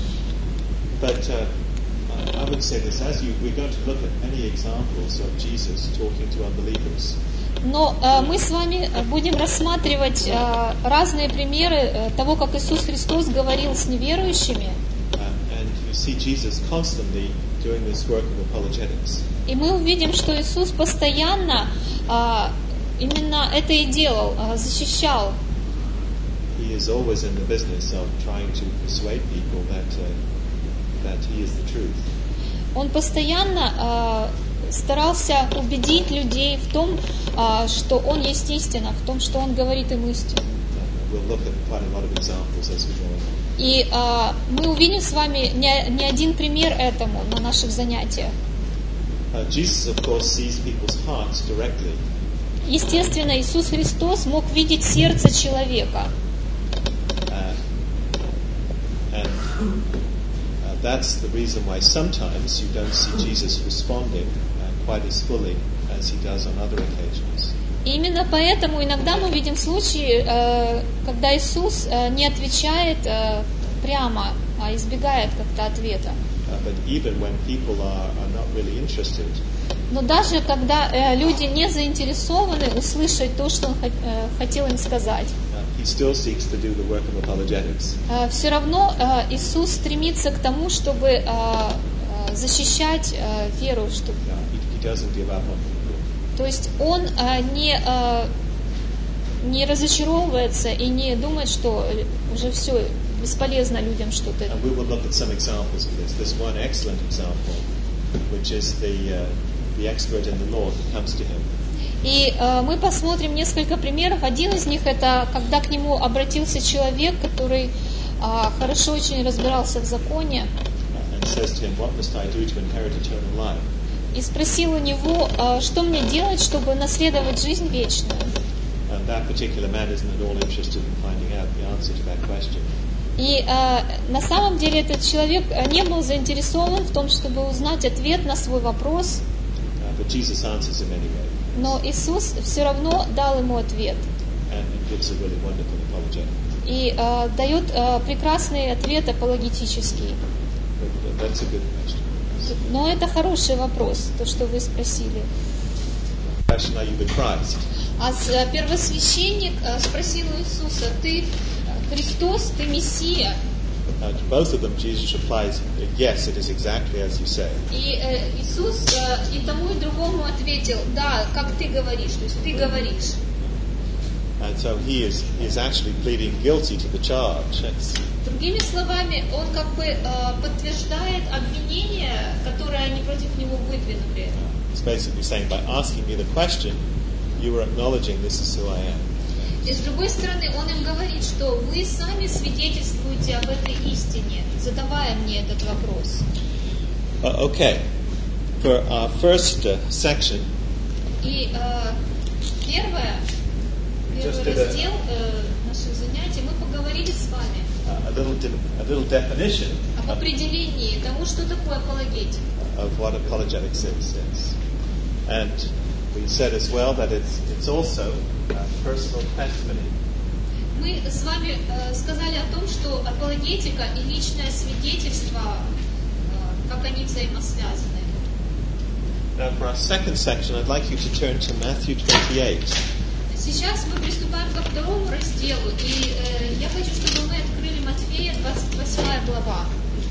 [SPEAKER 2] But uh, I would say this, as you, we're going to look at many examples of Jesus talking to unbelievers.
[SPEAKER 1] Но э, мы с вами будем рассматривать э, разные примеры э, того, как Иисус Христос говорил с неверующими.
[SPEAKER 2] Uh, and you see Jesus constantly doing this work of apologetics.
[SPEAKER 1] И мы увидим, что Иисус постоянно э, именно это и делал, э, защищал.
[SPEAKER 2] He is always in the business of trying to persuade people that uh, that he is the truth.
[SPEAKER 1] Он постоянно э, старался убедить людей в том, э, что Он есть истина, в том, что Он говорит им истину.
[SPEAKER 2] Uh, we'll look at quite a lot of examples as we go on.
[SPEAKER 1] И э, мы увидим с вами не, не один пример этому на наших занятиях.
[SPEAKER 2] Uh, Jesus, of course, sees people's hearts directly.
[SPEAKER 1] Естественно, Иисус Христос мог видеть сердце человека.
[SPEAKER 2] Uh, and uh, that's the reason why sometimes you don't see Jesus responding uh, quite as fully as he does on other occasions.
[SPEAKER 1] И именно поэтому иногда мы видим случаи, э, когда Иисус э, не отвечает э, прямо, а избегает как-то ответа.
[SPEAKER 2] Uh, but even when people are, are not really interested,
[SPEAKER 1] Но даже когда э, люди не заинтересованы услышать то, что Он хот- э, хотел им сказать,
[SPEAKER 2] uh, he still seeks to do the work of apologetics.
[SPEAKER 1] э, все равно э, Иисус стремится к тому, чтобы э, э, защищать э, веру. Чтобы...
[SPEAKER 2] Uh, he, he doesn't give up on people.
[SPEAKER 1] То есть Он э, не, э, не разочаровывается и не думает, что уже все, бесполезно людям что-то.
[SPEAKER 2] And we will look at some examples of this. There's one excellent example, which is the uh, the expert in the law who comes to him.
[SPEAKER 1] И э, мы посмотрим несколько примеров. Один из них это когда к нему обратился человек, который э, хорошо очень разбирался в законе,
[SPEAKER 2] uh, and says to him, "What must I do to inherit eternal life?"
[SPEAKER 1] и спросил у него, э, что мне делать, чтобы наследовать жизнь вечную.
[SPEAKER 2] And that particular man isn't at all interested in finding out the answer to that question.
[SPEAKER 1] И э, на самом деле этот человек не был заинтересован в том, чтобы узнать ответ на свой вопрос,
[SPEAKER 2] Uh, but Jesus answers him anyway,
[SPEAKER 1] но Иисус все равно дал ему ответ.
[SPEAKER 2] and it gives a really wonderful apologetic.
[SPEAKER 1] И э, дает э, прекрасный ответ апологетический.
[SPEAKER 2] But, uh, that's a good question.
[SPEAKER 1] Но это хороший вопрос, то, что вы спросили.
[SPEAKER 2] Question: Are you the Christ?
[SPEAKER 1] А с- э, первосвященник э, спросил у Иисуса: ты э, Христос, ты Мессия?
[SPEAKER 2] Uh, to both of them, Jesus replies, "Yes, it is exactly as you say."
[SPEAKER 1] И э, Иисус э, и тому, и другому ответил: да, как ты говоришь, то есть ты говоришь.
[SPEAKER 2] And so he is, he is actually pleading guilty to the charge. It's,
[SPEAKER 1] Другими словами, он как бы э, подтверждает обвинение, которое они против него выдвинули.
[SPEAKER 2] it's basically saying, by asking me the question, you are acknowledging this is who I am.
[SPEAKER 1] И с другой стороны, он им говорит, что вы сами свидетельствуете об этой истине, задавая мне этот вопрос.
[SPEAKER 2] Uh, okay, for our first uh, section,
[SPEAKER 1] И э, первое,
[SPEAKER 2] Just
[SPEAKER 1] первый
[SPEAKER 2] did a-
[SPEAKER 1] раздел э, наших занятий мы поговорили с вами
[SPEAKER 2] uh, a little de- a little definition
[SPEAKER 1] об
[SPEAKER 2] of,
[SPEAKER 1] определении того, что такое апологетика.
[SPEAKER 2] of what apologetics is. is. And we said as well that it's it's also uh, personal testimony.
[SPEAKER 1] Мы с вами э, сказали о том, что апологетика и личное свидетельство, э, как они взаимосвязаны.
[SPEAKER 2] Now, for our second section, I'd like you to turn to Matthew twenty-eight.
[SPEAKER 1] Сейчас мы приступаем ко второму разделу, и э, я хочу, чтобы мы открыли Матфея, двадцать восьмая глава.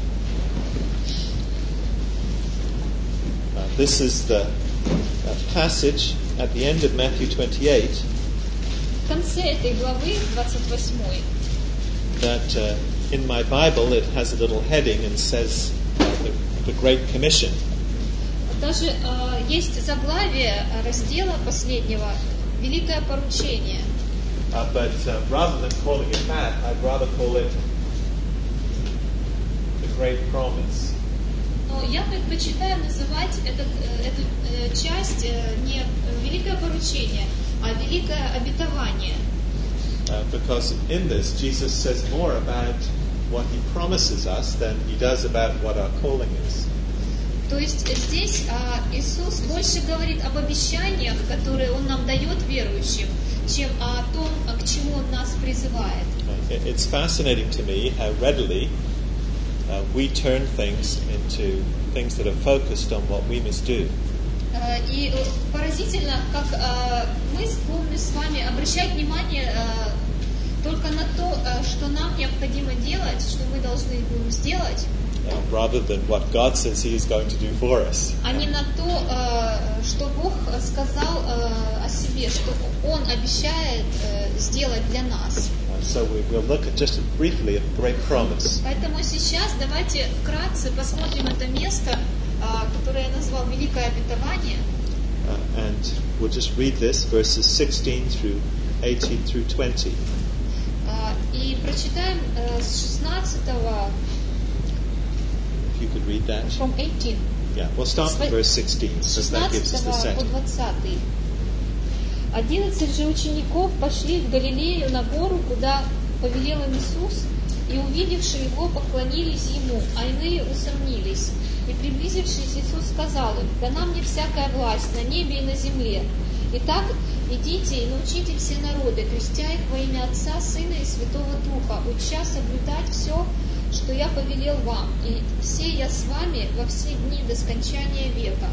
[SPEAKER 2] Uh, this is the uh, passage at the end of Matthew twenty-eight
[SPEAKER 1] В конце этой главы, двадцать восьмой,
[SPEAKER 2] that uh, in my Bible it has a little heading and says uh, the, the Great Commission.
[SPEAKER 1] даже э, есть заглавие раздела последнего «Великое поручение».
[SPEAKER 2] Uh, but uh, rather than calling it that, I'd rather call it the Great Promise.
[SPEAKER 1] Но я предпочитаю называть этот, э, эту э, часть э, не «Великое поручение», а «Великое обетование».
[SPEAKER 2] Uh, because in this, Jesus says more about what he promises us than he does about what our calling is.
[SPEAKER 1] То есть здесь а, Иисус больше говорит об обещаниях, которые Он нам дает верующим, чем о том, а, к чему Он нас призывает.
[SPEAKER 2] Uh, it- it's fascinating to me how readily uh, we turn things into things that are focused on what we must do.
[SPEAKER 1] А, И э, поразительно, как а, мы склонны с вами обращать внимание а, только на то, а, что нам необходимо делать, что мы должны будем сделать,
[SPEAKER 2] Uh, rather than what God says he is going to do for us.
[SPEAKER 1] а не на то, а, что Бог сказал а, о себе, что Он обещает а, сделать для нас.
[SPEAKER 2] Uh, so we, we'll look at just briefly at the Great Promise.
[SPEAKER 1] Поэтому сейчас давайте вкратце посмотрим это место, а, которое я назвал «Великое обетование».
[SPEAKER 2] Uh, and we'll just read this, verses sixteen through eighteen through twenty.
[SPEAKER 1] А, И прочитаем э, с шестнадцатого,
[SPEAKER 2] If you could read that.
[SPEAKER 1] from eighteen,
[SPEAKER 2] Yeah, we'll start
[SPEAKER 1] С
[SPEAKER 2] with verse sixteen,
[SPEAKER 1] с
[SPEAKER 2] because that gives us the
[SPEAKER 1] шестнадцатого по
[SPEAKER 2] setting.
[SPEAKER 1] двадцатый. Одиннадцать же учеников пошли в Галилею на гору, куда повелел им Иисус, и, увидевши его, поклонились ему, а иные усомнились. И, приблизившись, Иисус сказал им: «Дана мне всякая власть на небе и на земле. Итак, идите и научите все народы, крестя их во имя Отца, Сына и Святого Духа, уча соблюдать все, что я повелел вам, и все я с вами во все дни до скончания века».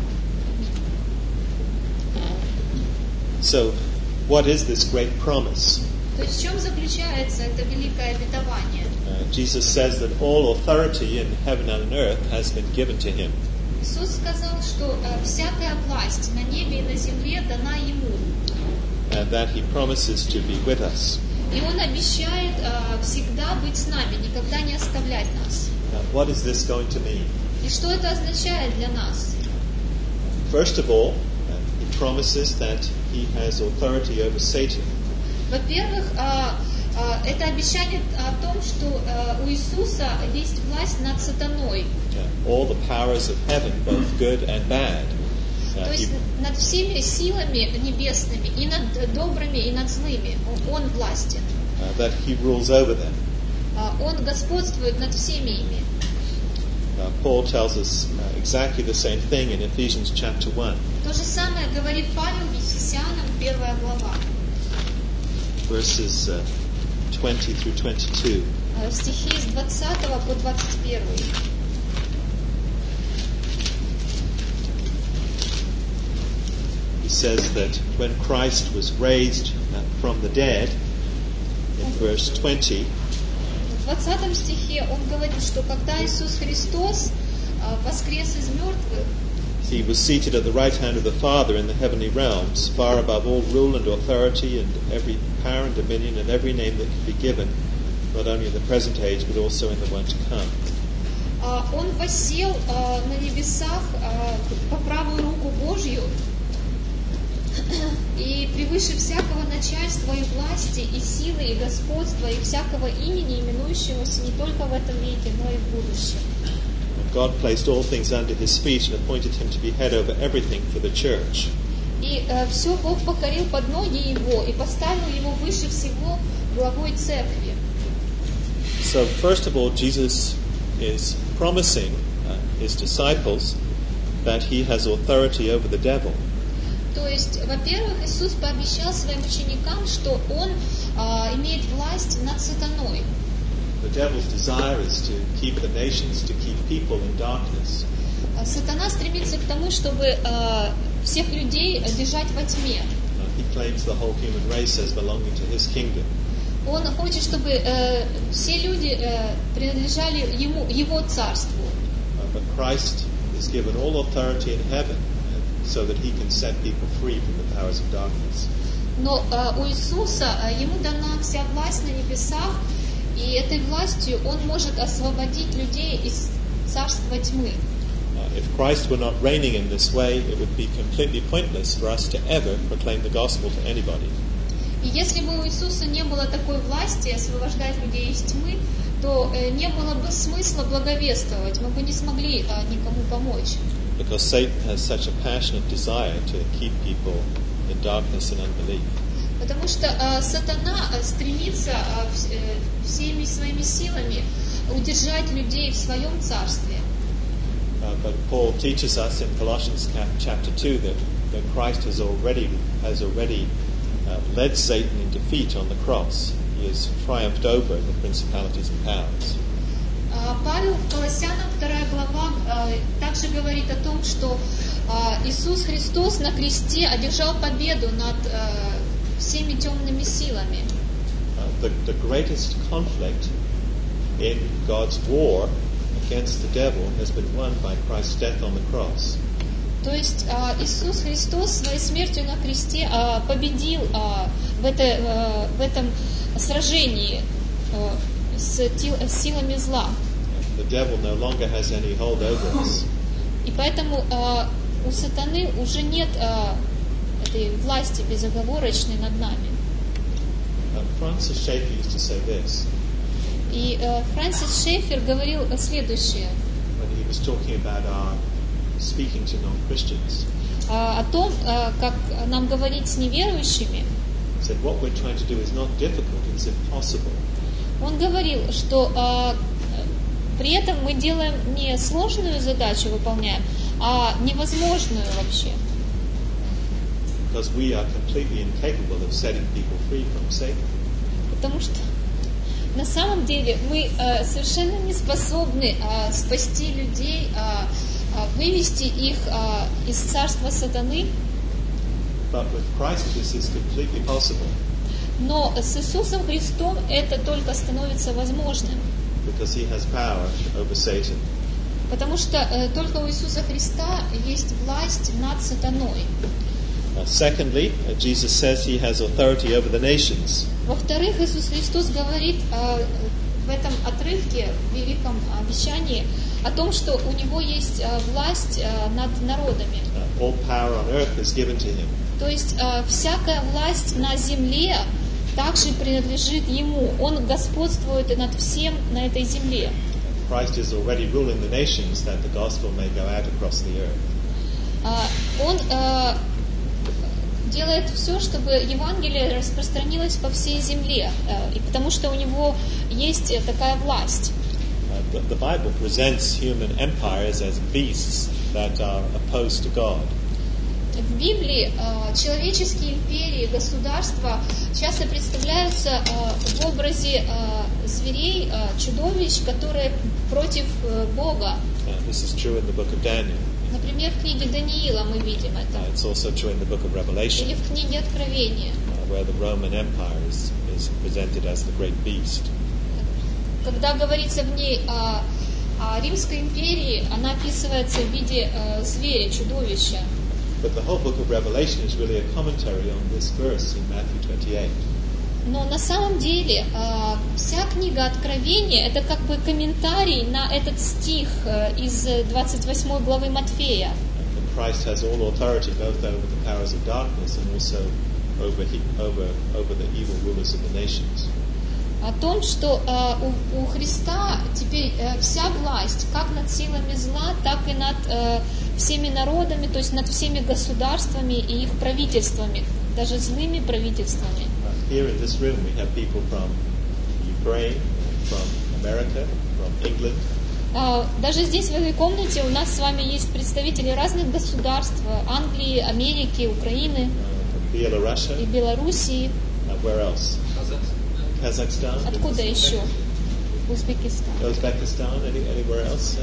[SPEAKER 2] So, what is this great promise?
[SPEAKER 1] То есть в чем заключается это великое обетование?
[SPEAKER 2] Uh, Jesus says that all authority in heaven and on earth has been given to him.
[SPEAKER 1] Иисус сказал, что э, всякая власть на небе и на земле дана Ему.
[SPEAKER 2] And that he promises to be with us.
[SPEAKER 1] И Он обещает э, всегда быть с нами, никогда не оставлять нас.
[SPEAKER 2] Now, what is this going to mean?
[SPEAKER 1] И что это означает для нас?
[SPEAKER 2] First of all, uh, he promises that he has authority over Satan.
[SPEAKER 1] Во-первых, э, э, это обещание о том, что э, у Иисуса есть власть над сатаной.
[SPEAKER 2] Uh, all the powers of heaven, both good and bad. Uh,
[SPEAKER 1] То
[SPEAKER 2] he,
[SPEAKER 1] есть над всеми силами небесными, и над добрыми, и над злыми. Он властен.
[SPEAKER 2] uh, that he rules over them.
[SPEAKER 1] А, Он господствует над всеми ими.
[SPEAKER 2] Uh, Paul tells us uh, exactly the same thing in Ephesians chapter one,
[SPEAKER 1] То же самое говорит Павел Ефесянам, первая глава,
[SPEAKER 2] verses uh, twenty through twenty-two.
[SPEAKER 1] а, стихи с двадцатого по двадцать первый.
[SPEAKER 2] He says that when Christ was raised uh, from the dead, in verse twenty,
[SPEAKER 1] В двадцатом стихе он говорит, что когда Иисус Христос а, воскрес из мертвых,
[SPEAKER 2] He was seated at the right hand of the Father in the heavenly realms, far above all rule and authority and every power and dominion and every name that can be given, not only in the present age, but also in the one to come.
[SPEAKER 1] А, Он воссел а, на небесах а, по правую руку Божью и превыше всякого начальства и власти, и силы, и господства, и всякого имени, именующегося не только в этом веке, но и в будущем.
[SPEAKER 2] God placed all things under his feet and appointed him to be head over everything for the church.
[SPEAKER 1] И э, все Бог покорил под ноги его и поставил его выше всего главой церкви.
[SPEAKER 2] So first of all, Jesus is promising uh, his disciples that he has authority over the devil.
[SPEAKER 1] То есть, во-первых, Иисус пообещал своим ученикам, что Он а, имеет власть над сатаной.
[SPEAKER 2] The devil's desire is to keep the nations, to keep people in darkness.
[SPEAKER 1] Сатана стремится к тому, чтобы а, всех людей держать во тьме.
[SPEAKER 2] Uh, he claims the whole human race as belonging to his kingdom.
[SPEAKER 1] Он хочет, чтобы э, все люди э, принадлежали ему, его царству.
[SPEAKER 2] Uh, but Christ is given all authority in heaven, uh, so that he can set people free from the powers of darkness.
[SPEAKER 1] Но э, у Иисуса э, ему дана вся власть на небесах, и этой властью он может освободить людей из царства тьмы.
[SPEAKER 2] Uh, if Christ were not reigning in this way, it would be completely pointless for us to ever proclaim the gospel to anybody.
[SPEAKER 1] И если бы у Иисуса не было такой власти освобождать людей из тьмы, то э, не было бы смысла благовествовать, мы бы не смогли э, никому помочь.
[SPEAKER 2] Because Satan has such a passionate desire to keep people in darkness and unbelief.
[SPEAKER 1] Потому что э, сатана э, стремится э, в, э, всеми своими силами удержать людей в своем царстве.
[SPEAKER 2] Uh, but Paul teaches us in Colossians chapter two that, that Christ has already has already uh, led Satan in defeat on the cross. He has triumphed over the principalities and powers.
[SPEAKER 1] Э, Павел в Колоссянам вторая глава э, также говорит о том, что э, Иисус Христос на кресте одержал победу над э, всеми темными силами.
[SPEAKER 2] Uh, the, the greatest conflict in God's war against the devil has been won by Christ's death on the cross.
[SPEAKER 1] То есть а, Иисус Христос своей смертью на кресте а, победил а, в, это, а, в этом сражении а, с, тил, с силами зла.
[SPEAKER 2] The devil no longer has any hold over us.
[SPEAKER 1] И поэтому а, у сатаны уже нет а, этой власти безоговорочной над нами.
[SPEAKER 2] Uh, Francis Schaeffer used to say this.
[SPEAKER 1] И а, Фрэнсис Шефер говорил следующее.
[SPEAKER 2] When he was talking about our speaking to non-Christians.
[SPEAKER 1] А, о том, а, как нам говорить с неверующими.
[SPEAKER 2] He said, what we're trying to do is not difficult, it's impossible.
[SPEAKER 1] Он говорил, что а, при этом мы делаем не сложную задачу, выполняем, а невозможную вообще.
[SPEAKER 2] Because we are completely incapable of setting people free from Satan.
[SPEAKER 1] Потому что на самом деле мы а, совершенно не способны а, спасти людей, а, а, вывести их а, из царства сатаны.
[SPEAKER 2] But with Christ this is completely possible.
[SPEAKER 1] Но с Иисусом Христом это только становится возможным.
[SPEAKER 2] Because he has power over Satan.
[SPEAKER 1] Потому что э, только у Иисуса Христа есть власть над сатаной.
[SPEAKER 2] Uh, secondly, uh, Jesus says he has authority over the nations.
[SPEAKER 1] Во-вторых, Иисус Христос говорит э, в этом отрывке, в великом обещании, о том, что у Него есть э, власть э, над народами.
[SPEAKER 2] Uh, all power on earth is given to him.
[SPEAKER 1] То есть э, всякая власть на земле также принадлежит Ему. Он господствует над всем на этой земле.
[SPEAKER 2] Christ is already ruling the nations that the gospel may go out across the earth.
[SPEAKER 1] Э, он э, делает все, чтобы Евангелие распространилось по всей земле, э, и потому что у Него есть такая власть.
[SPEAKER 2] Uh, the, the Bible presents human empires as beasts that are opposed to God.
[SPEAKER 1] В Библии э, человеческие империи, государства часто представляются э, в образе э, зверей, э, чудовищ, которые против э, Бога.
[SPEAKER 2] Uh, this is true in the book of Daniel.
[SPEAKER 1] Например, в книге Даниила мы видим это.
[SPEAKER 2] Uh, it's also true in the book of Revelation,
[SPEAKER 1] Или в книге Откровения.
[SPEAKER 2] uh, where the Roman Empire is, is presented as the great beast.
[SPEAKER 1] Когда говорится в ней о, А Римской империи она описывается в виде э, зверя, чудовища.
[SPEAKER 2] But the whole book of Revelation is really a commentary on this verse in Matthew twenty-eight.
[SPEAKER 1] Но на самом деле э, вся книга Откровения это как бы комментарий на этот стих э, из двадцать восьмой главы Матфея.
[SPEAKER 2] And Christ has all authority both over the powers of darkness and also over he, over over the evil rulers of the nations.
[SPEAKER 1] О том, что э, у, у Христа теперь э, вся власть, как над силами зла, так и над э, всеми народами, то есть над всеми государствами и их правительствами, даже злыми правительствами.
[SPEAKER 2] Here in this room we have people from Ukraine, from America, from England.
[SPEAKER 1] Uh, даже здесь, в этой комнате, у нас с вами есть представители разных государств, Англии, Америки, Украины
[SPEAKER 2] Uh, from Belarus.
[SPEAKER 1] и Белоруссии.
[SPEAKER 2] Uh, where else? Kazakhstan.
[SPEAKER 1] Откуда еще? Узбекистан.
[SPEAKER 2] Uzbekistan. Any, anywhere else?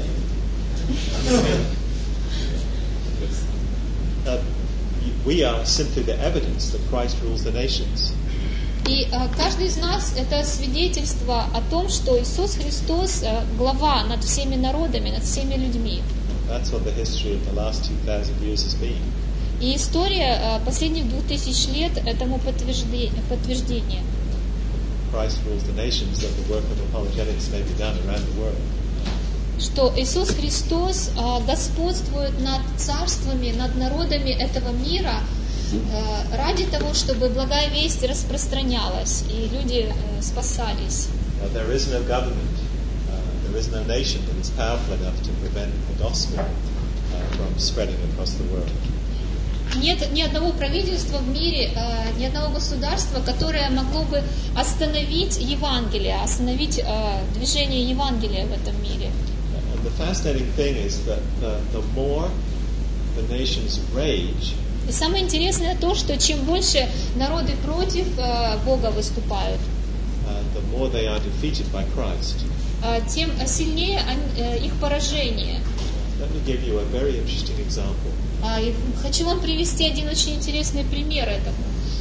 [SPEAKER 2] Uh, we are simply the evidence that Christ rules the nations.
[SPEAKER 1] И э, каждый из нас это свидетельство о том, что Иисус Христос э, глава над всеми народами, над всеми людьми.
[SPEAKER 2] That's what the history of the last two thousand years has been.
[SPEAKER 1] И история э, последних двух тысяч лет этому подтверждение. подтверждение.
[SPEAKER 2] Christ rules the nations, that the work of apologetics may be done around the world.
[SPEAKER 1] Что Иисус Христос э, господствует над царствами, над народами этого мира, ради того, чтобы благая весть распространялась и люди э, спасались.
[SPEAKER 2] Uh, there is no government, uh, there is no nation that is powerful enough to prevent the gospel uh, from spreading across the world.
[SPEAKER 1] Нет ни одного правительства в мире, э, ни одного государства, которое могло бы остановить Евангелие, остановить э, движение Евангелия в этом мире.
[SPEAKER 2] And the fascinating thing is that the, the more the nations rage,
[SPEAKER 1] И самое интересное то, что чем больше народы против э, Бога выступают,
[SPEAKER 2] uh, the more they are defeated by Christ.
[SPEAKER 1] э, тем сильнее они, э, их поражение.
[SPEAKER 2] Let me give you a very interesting example.
[SPEAKER 1] А, и хочу вам привести один очень интересный пример этому.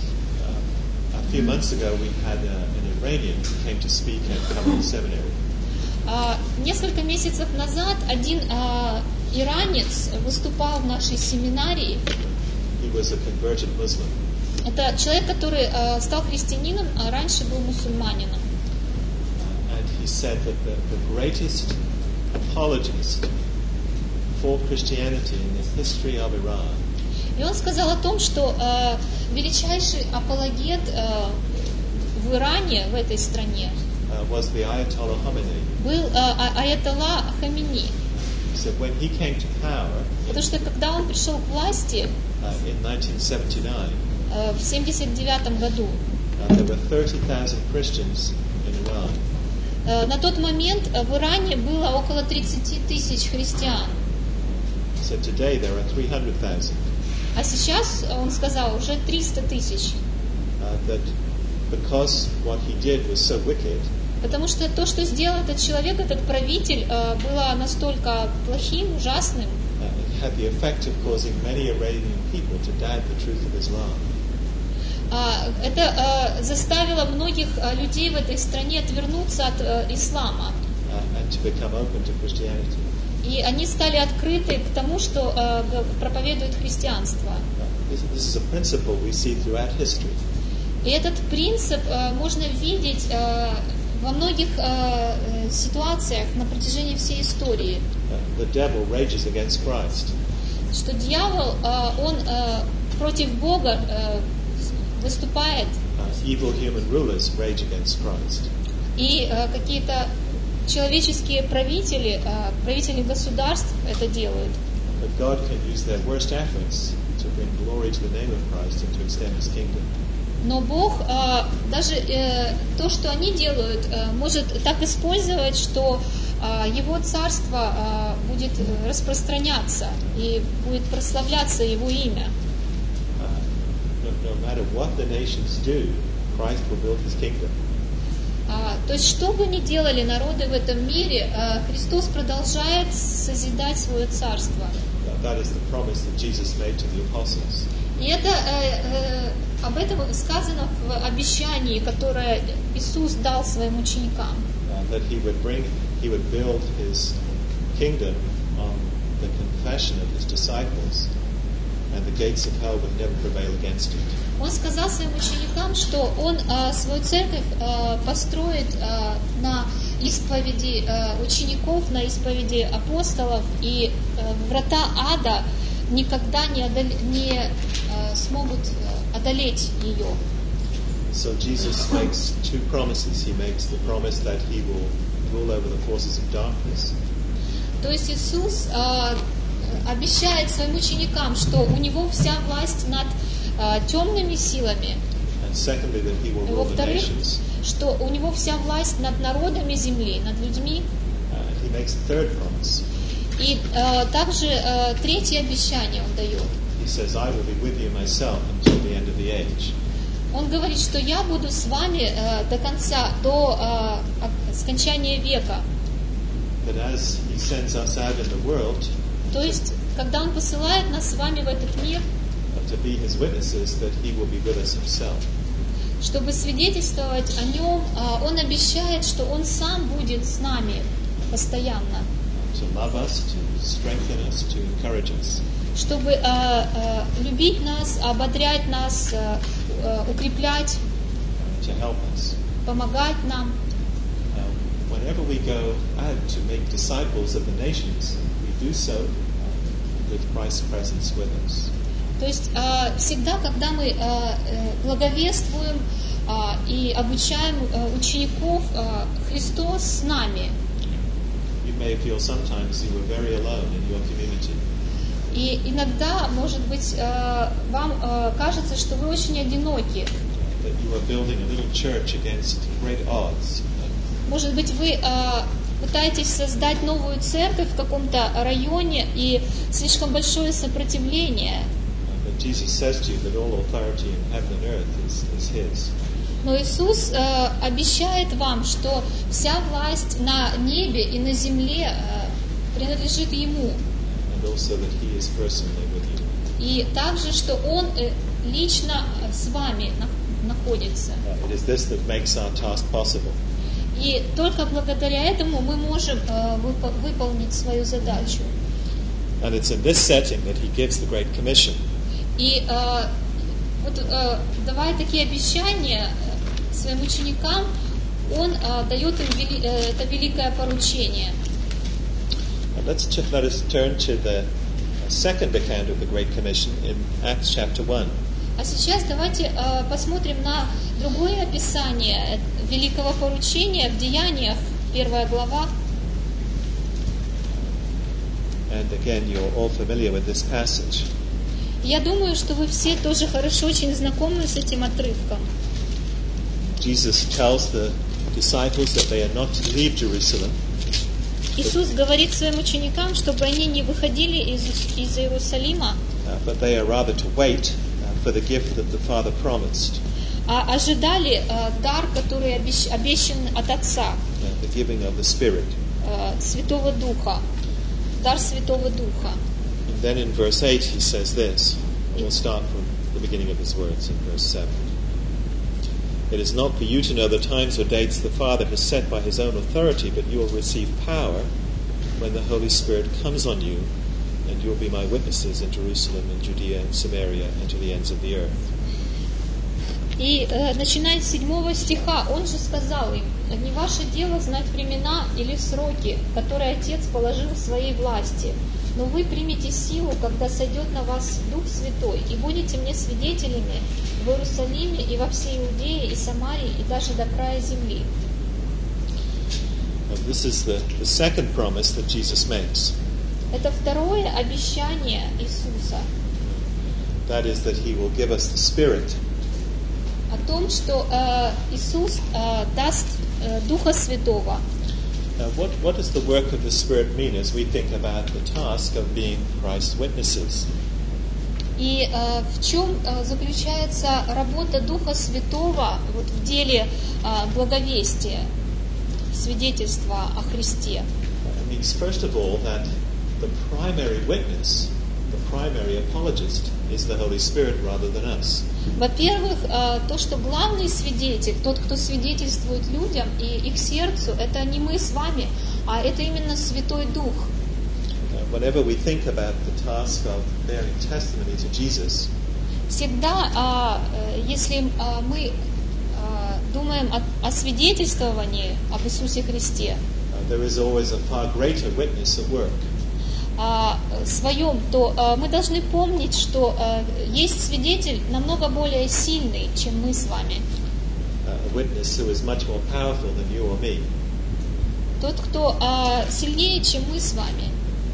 [SPEAKER 2] Uh, a few months ago, we had uh, an Iranian who came to speak at Carmel Seminary.
[SPEAKER 1] А, несколько месяцев назад один а, иранец выступал в нашей семинарии.
[SPEAKER 2] He was a converted Muslim.
[SPEAKER 1] Это человек, который а, стал христианином, а раньше был мусульманином.
[SPEAKER 2] And he said that the, the greatest apologist for Christianity in the history of Iran
[SPEAKER 1] И он сказал о том, что а, величайший апологет а, в Иране, в этой стране,
[SPEAKER 2] uh, was the Ayatollah Khamenei.
[SPEAKER 1] был а, а, аятолла Хамини.
[SPEAKER 2] He said when he came to power in,
[SPEAKER 1] Потому что когда он пришел к власти
[SPEAKER 2] uh, in nineteen seventy-nine,
[SPEAKER 1] а, в семьдесят девятом году,
[SPEAKER 2] uh, there were thirty thousand Christians in Iran.
[SPEAKER 1] а, на тот момент в Иране было около тридцать тысяч христиан.
[SPEAKER 2] He said today there are three hundred thousand.
[SPEAKER 1] А сейчас, он сказал, уже триста тысяч.
[SPEAKER 2] Uh, that because what he did was so wicked,
[SPEAKER 1] Потому что то, что сделал этот человек, этот правитель, э, было настолько плохим, ужасным,
[SPEAKER 2] uh, it had the effect of causing many Iranian people to doubt the truth of Islam.
[SPEAKER 1] а, это э, заставило многих э, людей в этой стране отвернуться от э, ислама.
[SPEAKER 2] Uh, and to become open to Christianity.
[SPEAKER 1] И они стали открыты к тому, что э, г- проповедует христианство.
[SPEAKER 2] Uh, this, this is a principle we see throughout history.
[SPEAKER 1] И этот принцип э, можно видеть э, во многих э, э, ситуациях на протяжении всей истории.
[SPEAKER 2] Uh, the devil rages against Christ.
[SPEAKER 1] Что дьявол, э, он э, против Бога э, выступает,
[SPEAKER 2] Uh, evil human rulers rage against Christ.
[SPEAKER 1] и э, какие-то человеческие правители, э, правители государств это делают.
[SPEAKER 2] But God can use their worst efforts to bring glory to the name of Christ and to extend His kingdom.
[SPEAKER 1] Но Бог э, даже э, то, что они делают, э, может так использовать, что э, Его царство э, будет распространяться и будет прославляться Его имя.
[SPEAKER 2] Uh, no, no matter what the nations do, Christ will build His kingdom.
[SPEAKER 1] А, то есть, что бы ни делали народы в этом мире, а, Христос продолжает созидать свое царство.
[SPEAKER 2] Uh, that is the promise that Jesus made to the apostles.
[SPEAKER 1] И это, э, э, об этом сказано в обещании, которое Иисус дал своим ученикам.
[SPEAKER 2] Uh, that He would bring, He would build His kingdom on the confession of his disciples, and the gates of hell would never prevail against it.
[SPEAKER 1] Он сказал своим ученикам, что он а, свою церковь а, построит а, на исповеди а, учеников, на исповеди апостолов, и а, врата ада никогда не, одоле, не а, смогут одолеть ее.
[SPEAKER 2] So Jesus makes two promises. He makes the promise that he will rule over the forces of darkness.
[SPEAKER 1] То есть Иисус а, обещает своим ученикам, что у него вся власть над а, темными силами.
[SPEAKER 2] And secondly, that he will rule the
[SPEAKER 1] Во-вторых,
[SPEAKER 2] nations.
[SPEAKER 1] что у него вся власть над народами земли, над людьми.
[SPEAKER 2] Uh, he makes a third promise.
[SPEAKER 1] И а, также а, третье обещание он дает.
[SPEAKER 2] He says, I will be with you myself until the end of the age.
[SPEAKER 1] Он говорит, что я буду с вами а, до конца, до а, скончания века.
[SPEAKER 2] But as he sends us out in the world,
[SPEAKER 1] То есть, когда он посылает нас с вами в этот мир,
[SPEAKER 2] to be his witnesses, that he will be with us himself.
[SPEAKER 1] чтобы свидетельствовать о нем, а, он обещает, что он сам будет с нами постоянно.
[SPEAKER 2] To love us, to strengthen us, to encourage us.
[SPEAKER 1] Чтобы а, а, любить нас, ободрять нас, а, а, укреплять,
[SPEAKER 2] To help us.
[SPEAKER 1] помогать нам.
[SPEAKER 2] Uh, whenever we go out to make disciples of the nations, we do so uh, with Christ's presence with us.
[SPEAKER 1] То есть а, всегда, когда мы а, э, благовествуем а, и обучаем а, учеников, а, Христос с нами.
[SPEAKER 2] You may feel sometimes you were very alone in your community.
[SPEAKER 1] И иногда, может быть, а, вам а, кажется, что вы очень одиноки.
[SPEAKER 2] That you are building a little church against great odds.
[SPEAKER 1] Может быть, вы а, пытаетесь создать новую церковь в каком-то районе, и слишком большое сопротивление.
[SPEAKER 2] But Jesus says to you that all authority in heaven and earth is, is his.
[SPEAKER 1] Но Иисус а, обещает вам, что вся власть на небе и на земле а, принадлежит Ему.
[SPEAKER 2] And also that he is personally with you.
[SPEAKER 1] И также, что Он э, лично с вами на- находится.
[SPEAKER 2] Uh, it is this that makes our task possible.
[SPEAKER 1] И только благодаря этому мы можем э, выпо- выполнить свою задачу.
[SPEAKER 2] And it's in this setting that he gives the Great Commission.
[SPEAKER 1] И э, вот, э, давая такие обещания э, своим ученикам, Он э, дает им вели- э, это великое поручение.
[SPEAKER 2] And let's t- let us turn to the second account of the Great Commission in Acts chapter one.
[SPEAKER 1] А сейчас давайте э, посмотрим на другое описание великого поручения в Деяниях, первая глава.
[SPEAKER 2] And again, you're all familiar with this passage.
[SPEAKER 1] Я думаю, что вы все тоже хорошо очень знакомы с этим отрывком.
[SPEAKER 2] Jesus tells the disciples that they are not to leave Jerusalem,
[SPEAKER 1] Иисус говорит своим ученикам, чтобы они не выходили из, из Иерусалима,
[SPEAKER 2] uh, but they are rather to wait uh, for the gift that the Father promised,
[SPEAKER 1] а ожидали э, дар, который обещ- обещан от Отца,
[SPEAKER 2] uh, the giving of the Spirit.
[SPEAKER 1] э, Святого Духа, дар Святого Духа.
[SPEAKER 2] And then in verse eight he says this, and we'll start from the beginning of his words in verse seven. It is not for you to know the times or dates the Father has set by his own authority, but you will receive power when the Holy Spirit comes on you, and you will be my witnesses in Jerusalem and Judea and Samaria and to the ends of the earth.
[SPEAKER 1] И э, начиная с седьмого стиха, Он же сказал им: «Не ваше дело знать времена или сроки, которые Отец положил в своей власти, но вы примете силу, когда сойдет на вас Дух Святой, и будете мне свидетелями в Иерусалиме и во всей Иудее и Самарии и даже до края земли».
[SPEAKER 2] And this is the, the second promise that Jesus makes.
[SPEAKER 1] Это второе обещание Иисуса
[SPEAKER 2] That is that he will give us the Spirit
[SPEAKER 1] о том, что э, Иисус э, даст э, Духа Святого.
[SPEAKER 2] Now, what, what does the work of the Spirit mean as we think about the task of being Christ's witnesses?
[SPEAKER 1] И э, в чем э, заключается работа Духа Святого вот, в деле э, благовестия, свидетельства о Христе?
[SPEAKER 2] It means, first of all, that the primary witness, the primary apologist, is the Holy Spirit rather than us.
[SPEAKER 1] Во-первых, э, то, что главный свидетель, тот, кто свидетельствует людям и их сердцу, это не мы с вами, а это именно Святой Дух.
[SPEAKER 2] whenever we think about the task of bearing testimony to Jesus,
[SPEAKER 1] Всегда, а, э, если а, мы а, думаем о, о свидетельствовании об Иисусе Христе,
[SPEAKER 2] uh, there is always a far greater witness at work.
[SPEAKER 1] а, своем, то а, мы должны помнить, что а, есть свидетель намного более сильный, чем мы с вами.
[SPEAKER 2] Uh, a witness who is much more powerful than you or me.
[SPEAKER 1] Тот, кто а, сильнее, чем мы с вами.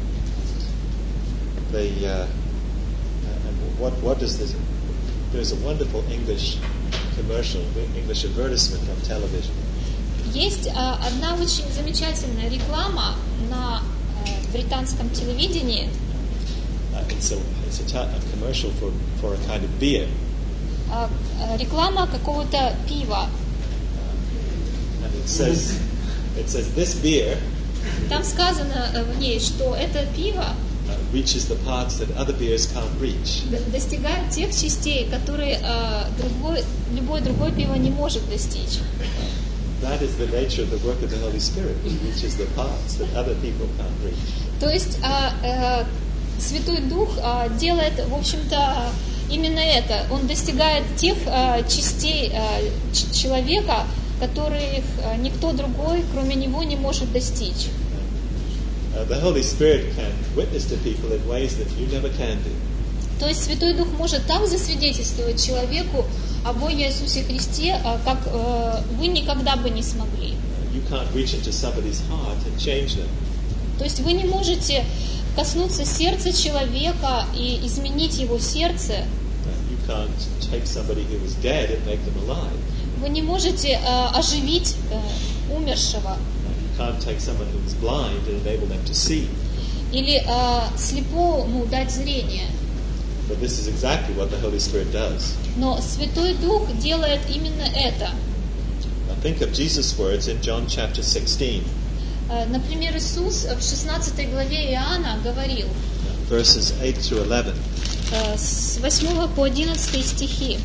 [SPEAKER 2] The, uh, and what, what does this? There's a wonderful English commercial, English advertisement on television.
[SPEAKER 1] Есть а, одна очень замечательная реклама на а, британском телевидении.
[SPEAKER 2] Uh, it's a, it's a, ta- a commercial for, for a kind of beer.
[SPEAKER 1] А, а, реклама какого-то пива.
[SPEAKER 2] And it says, it says this beer
[SPEAKER 1] Там сказано э, в ней, что это пиво
[SPEAKER 2] uh, reaches the parts that other beers can't reach.
[SPEAKER 1] д- достигает тех частей, которые а, другой, любое другое пиво не может достичь.
[SPEAKER 2] That is the nature of the work of the Holy Spirit. It reaches the parts that other people can't reach.
[SPEAKER 1] То есть а, э, Святой Дух а, делает, в общем-то, именно это. Он достигает тех а, частей а, ч- человека, которых а, никто другой, кроме него, не может достичь.
[SPEAKER 2] Uh, the Holy Spirit can witness to people in ways that you never can do.
[SPEAKER 1] То есть Святой Дух может так засвидетельствовать человеку об Иисусе Христе, а, как э, вы никогда бы не смогли.
[SPEAKER 2] Uh, you can't reach into somebody's heart and change them.
[SPEAKER 1] То есть вы не можете коснуться сердца человека и изменить его сердце.
[SPEAKER 2] Uh, you can't take somebody who was dead and make them alive.
[SPEAKER 1] Вы не можете э, оживить э, умершего
[SPEAKER 2] Uh, you can't take someone who was blind and enable them to see.
[SPEAKER 1] или э, слепому дать зрение.
[SPEAKER 2] But this is exactly what the Holy Spirit does.
[SPEAKER 1] Но Святой Дух делает именно это.
[SPEAKER 2] Now think of Jesus' words in John chapter sixteen,
[SPEAKER 1] Э, Например, Иисус в шестнадцатой главе Иоанна говорил,
[SPEAKER 2] uh, verses eight through eleven.
[SPEAKER 1] э, с восьмого по одиннадцатый стихи.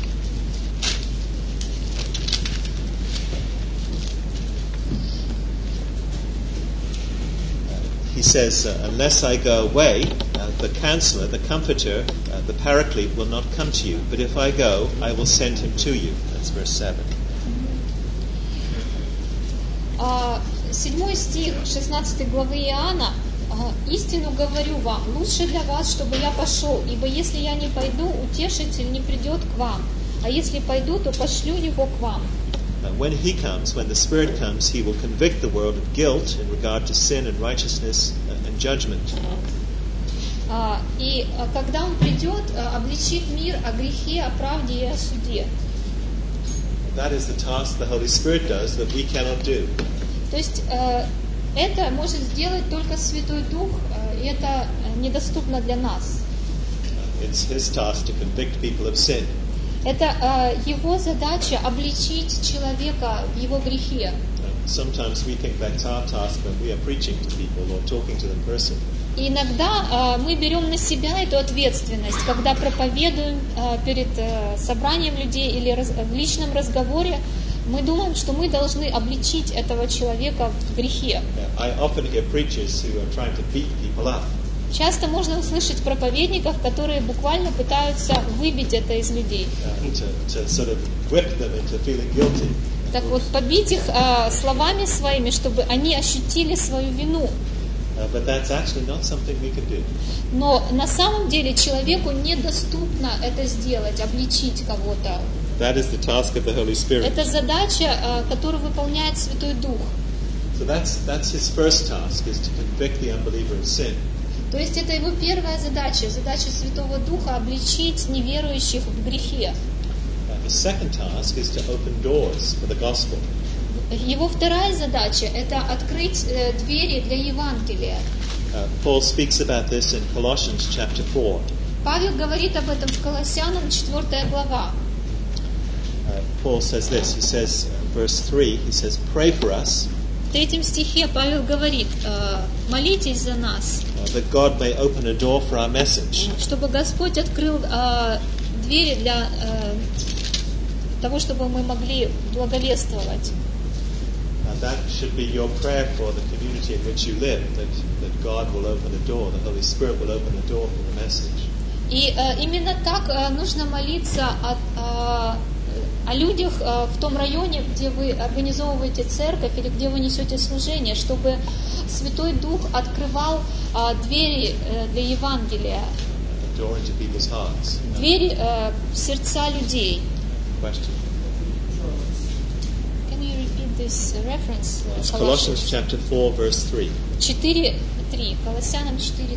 [SPEAKER 2] He says, uh, unless I go away, uh, the counselor, the comforter, uh, the paraclete will not come to you. But if I go, I will send him to you. That's verse seven.
[SPEAKER 1] А, Седьмой стих шестнадцатой главы Иоанна. а, «Истину говорю вам, лучше для вас, чтобы я пошел, ибо если я не пойду, утешитель не придет к вам, а если пойду, то пошлю его к вам».
[SPEAKER 2] Uh, when he comes, when the Spirit comes, he will convict the world of guilt in regard to sin and righteousness uh, and judgment.
[SPEAKER 1] А, И а, когда он придет, а, обличит мир о грехе, о правде и о суде.
[SPEAKER 2] That is the task the Holy Spirit does that we cannot do.
[SPEAKER 1] То есть э, это может сделать только Святой Дух, э, и это э, недоступно для нас.
[SPEAKER 2] Uh, it's his task to convict people of sin.
[SPEAKER 1] Это э, его задача обличить человека в его грехе.
[SPEAKER 2] Uh, sometimes we think that's our task when we are preaching to people or talking to them personally.
[SPEAKER 1] И иногда э, мы берем на себя эту ответственность, когда проповедуем э, перед э, собранием людей или раз, в личном разговоре, мы думаем, что мы должны обличить этого человека в грехе.
[SPEAKER 2] Uh, I often hear preachers who are trying to beat people up.
[SPEAKER 1] Часто можно услышать проповедников, которые буквально пытаются выбить это из людей.
[SPEAKER 2] Uh, to, to sort of whip them into feeling guilty.
[SPEAKER 1] Так вот, побить их э, словами своими, чтобы они ощутили свою вину.
[SPEAKER 2] Uh, but that's actually not something we can do.
[SPEAKER 1] Но на самом деле человеку недоступно это сделать, обличить кого-то.
[SPEAKER 2] That is the task of the Holy Spirit.
[SPEAKER 1] Это задача, э, которую выполняет Святой Дух.
[SPEAKER 2] So that's that's his first task, is to convict the unbeliever of sin.
[SPEAKER 1] То есть это его первая задача, задача Святого Духа обличить неверующих в грехе.
[SPEAKER 2] Uh, his second task is to open doors for the gospel.
[SPEAKER 1] Его вторая задача – это открыть э, двери для Евангелия.
[SPEAKER 2] Uh, Paul speaks about this in Colossians chapter four.
[SPEAKER 1] Павел говорит об этом в Колоссянам четвёртая глава.
[SPEAKER 2] Uh, Paul says this. He says, uh, verse three. He says, "Pray for us,
[SPEAKER 1] В третьем стихе Павел говорит: э, молитесь за нас,
[SPEAKER 2] uh, that God may open a door for our message."
[SPEAKER 1] чтобы Господь открыл э, двери для э, того, чтобы мы могли благовествовать.
[SPEAKER 2] Uh, Uh, that should be your prayer for the community in which you live, that, that God will open a door, the Holy Spirit will open a door for the message.
[SPEAKER 1] И э, именно так э, нужно молиться о, о, о людях э, в том районе, где вы организовываете церковь или где вы несете служение, чтобы Святой Дух открывал э, двери э, для Евангелия,
[SPEAKER 2] A door into people's hearts.
[SPEAKER 1] двери э, в сердца людей.
[SPEAKER 2] Question?
[SPEAKER 1] Can you repeat this reference?
[SPEAKER 2] It's Colossians chapter four, verse three.
[SPEAKER 1] четыре три. Колоссянам четыре.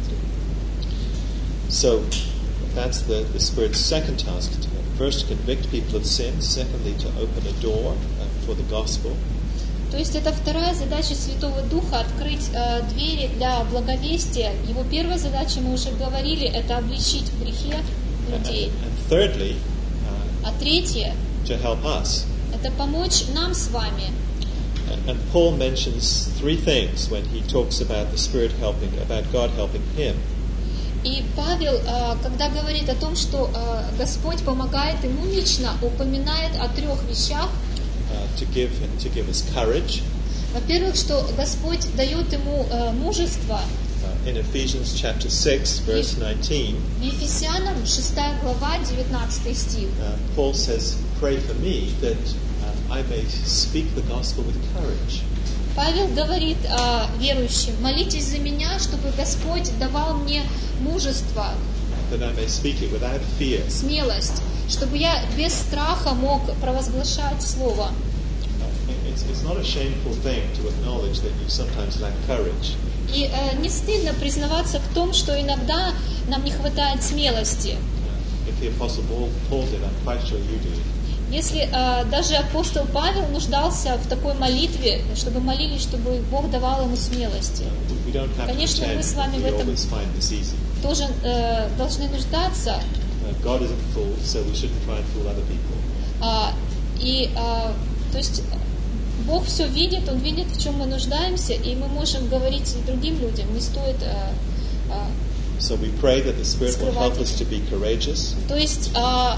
[SPEAKER 2] So that's the, the Spirit's second task. To, first, to convict people of sin. Secondly, to open a door uh, for the gospel.
[SPEAKER 1] То есть это вторая задача Святого Духа — открыть э, двери для благовестия. Его первая задача, мы уже говорили, это обличить в грехе людей.
[SPEAKER 2] And, and thirdly, uh,
[SPEAKER 1] А третье
[SPEAKER 2] to help us.
[SPEAKER 1] — это помочь нам с вами.
[SPEAKER 2] And, and Paul mentions three things when he talks about the Spirit helping, about God helping him.
[SPEAKER 1] И Павел, э, когда говорит о том, что э, Господь помогает ему лично, упоминает о трех вещах.
[SPEAKER 2] Uh, to give him, to give us courage.
[SPEAKER 1] Во-первых, что Господь дает ему э, мужество.
[SPEAKER 2] Uh, in Ephesians chapter six, verse nineteen,
[SPEAKER 1] В Ефесянам шестая глава, девятнадцатый стих.
[SPEAKER 2] uh, Paul says, "Pray for me that uh, I may speak the gospel with courage."
[SPEAKER 1] Павел говорит э, верующим: молитесь за меня, чтобы Господь давал мне мужество,
[SPEAKER 2] That I may speak it without fear.
[SPEAKER 1] смелость, чтобы я без страха мог провозглашать Слово.
[SPEAKER 2] Uh, it's, it's not a shameful thing to acknowledge that you sometimes lack courage.
[SPEAKER 1] И э, не стыдно признаваться в том, что иногда нам не хватает смелости.
[SPEAKER 2] Uh, if the Apostle Paul, Paul did, I'm quite sure you do.
[SPEAKER 1] Если э, даже апостол Павел нуждался в такой молитве, чтобы молились, чтобы Бог давал ему смелости,
[SPEAKER 2] Uh, we don't have to
[SPEAKER 1] Конечно, мы
[SPEAKER 2] pretend
[SPEAKER 1] с вами
[SPEAKER 2] that
[SPEAKER 1] в
[SPEAKER 2] we
[SPEAKER 1] этом
[SPEAKER 2] always find this easy.
[SPEAKER 1] тоже э, должны нуждаться.
[SPEAKER 2] Uh, God isn't fooled, so we shouldn't try and fool other people.
[SPEAKER 1] А, и, а, то есть, Бог все видит, Он видит, в чем мы нуждаемся, и мы можем говорить другим людям, не стоит... а, а,
[SPEAKER 2] So we pray that the Spirit will help
[SPEAKER 1] Скрывать.
[SPEAKER 2] us to be courageous.
[SPEAKER 1] то есть, а,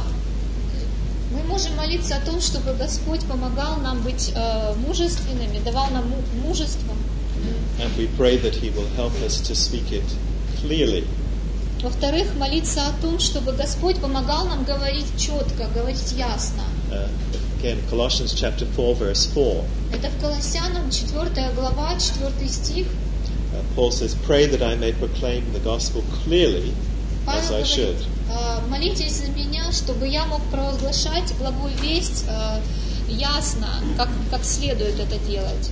[SPEAKER 1] мы можем молиться о том, чтобы Господь помогал нам быть а, мужественными, давал нам му- мужество.
[SPEAKER 2] And we pray that He will help us to speak it clearly.
[SPEAKER 1] Во-вторых, молиться о том, чтобы Господь помогал нам говорить четко, говорить ясно.
[SPEAKER 2] Uh, again, Colossians chapter four, verse four.
[SPEAKER 1] Это в Колоссянам четвёртая глава, четвёртый стих.
[SPEAKER 2] Uh, Paul says, "Pray that I may proclaim the gospel clearly, as
[SPEAKER 1] Павел
[SPEAKER 2] I should."
[SPEAKER 1] говорит: «А, молитесь за меня, чтобы я мог провозглашать благую весть а, ясно, как, как следует это делать».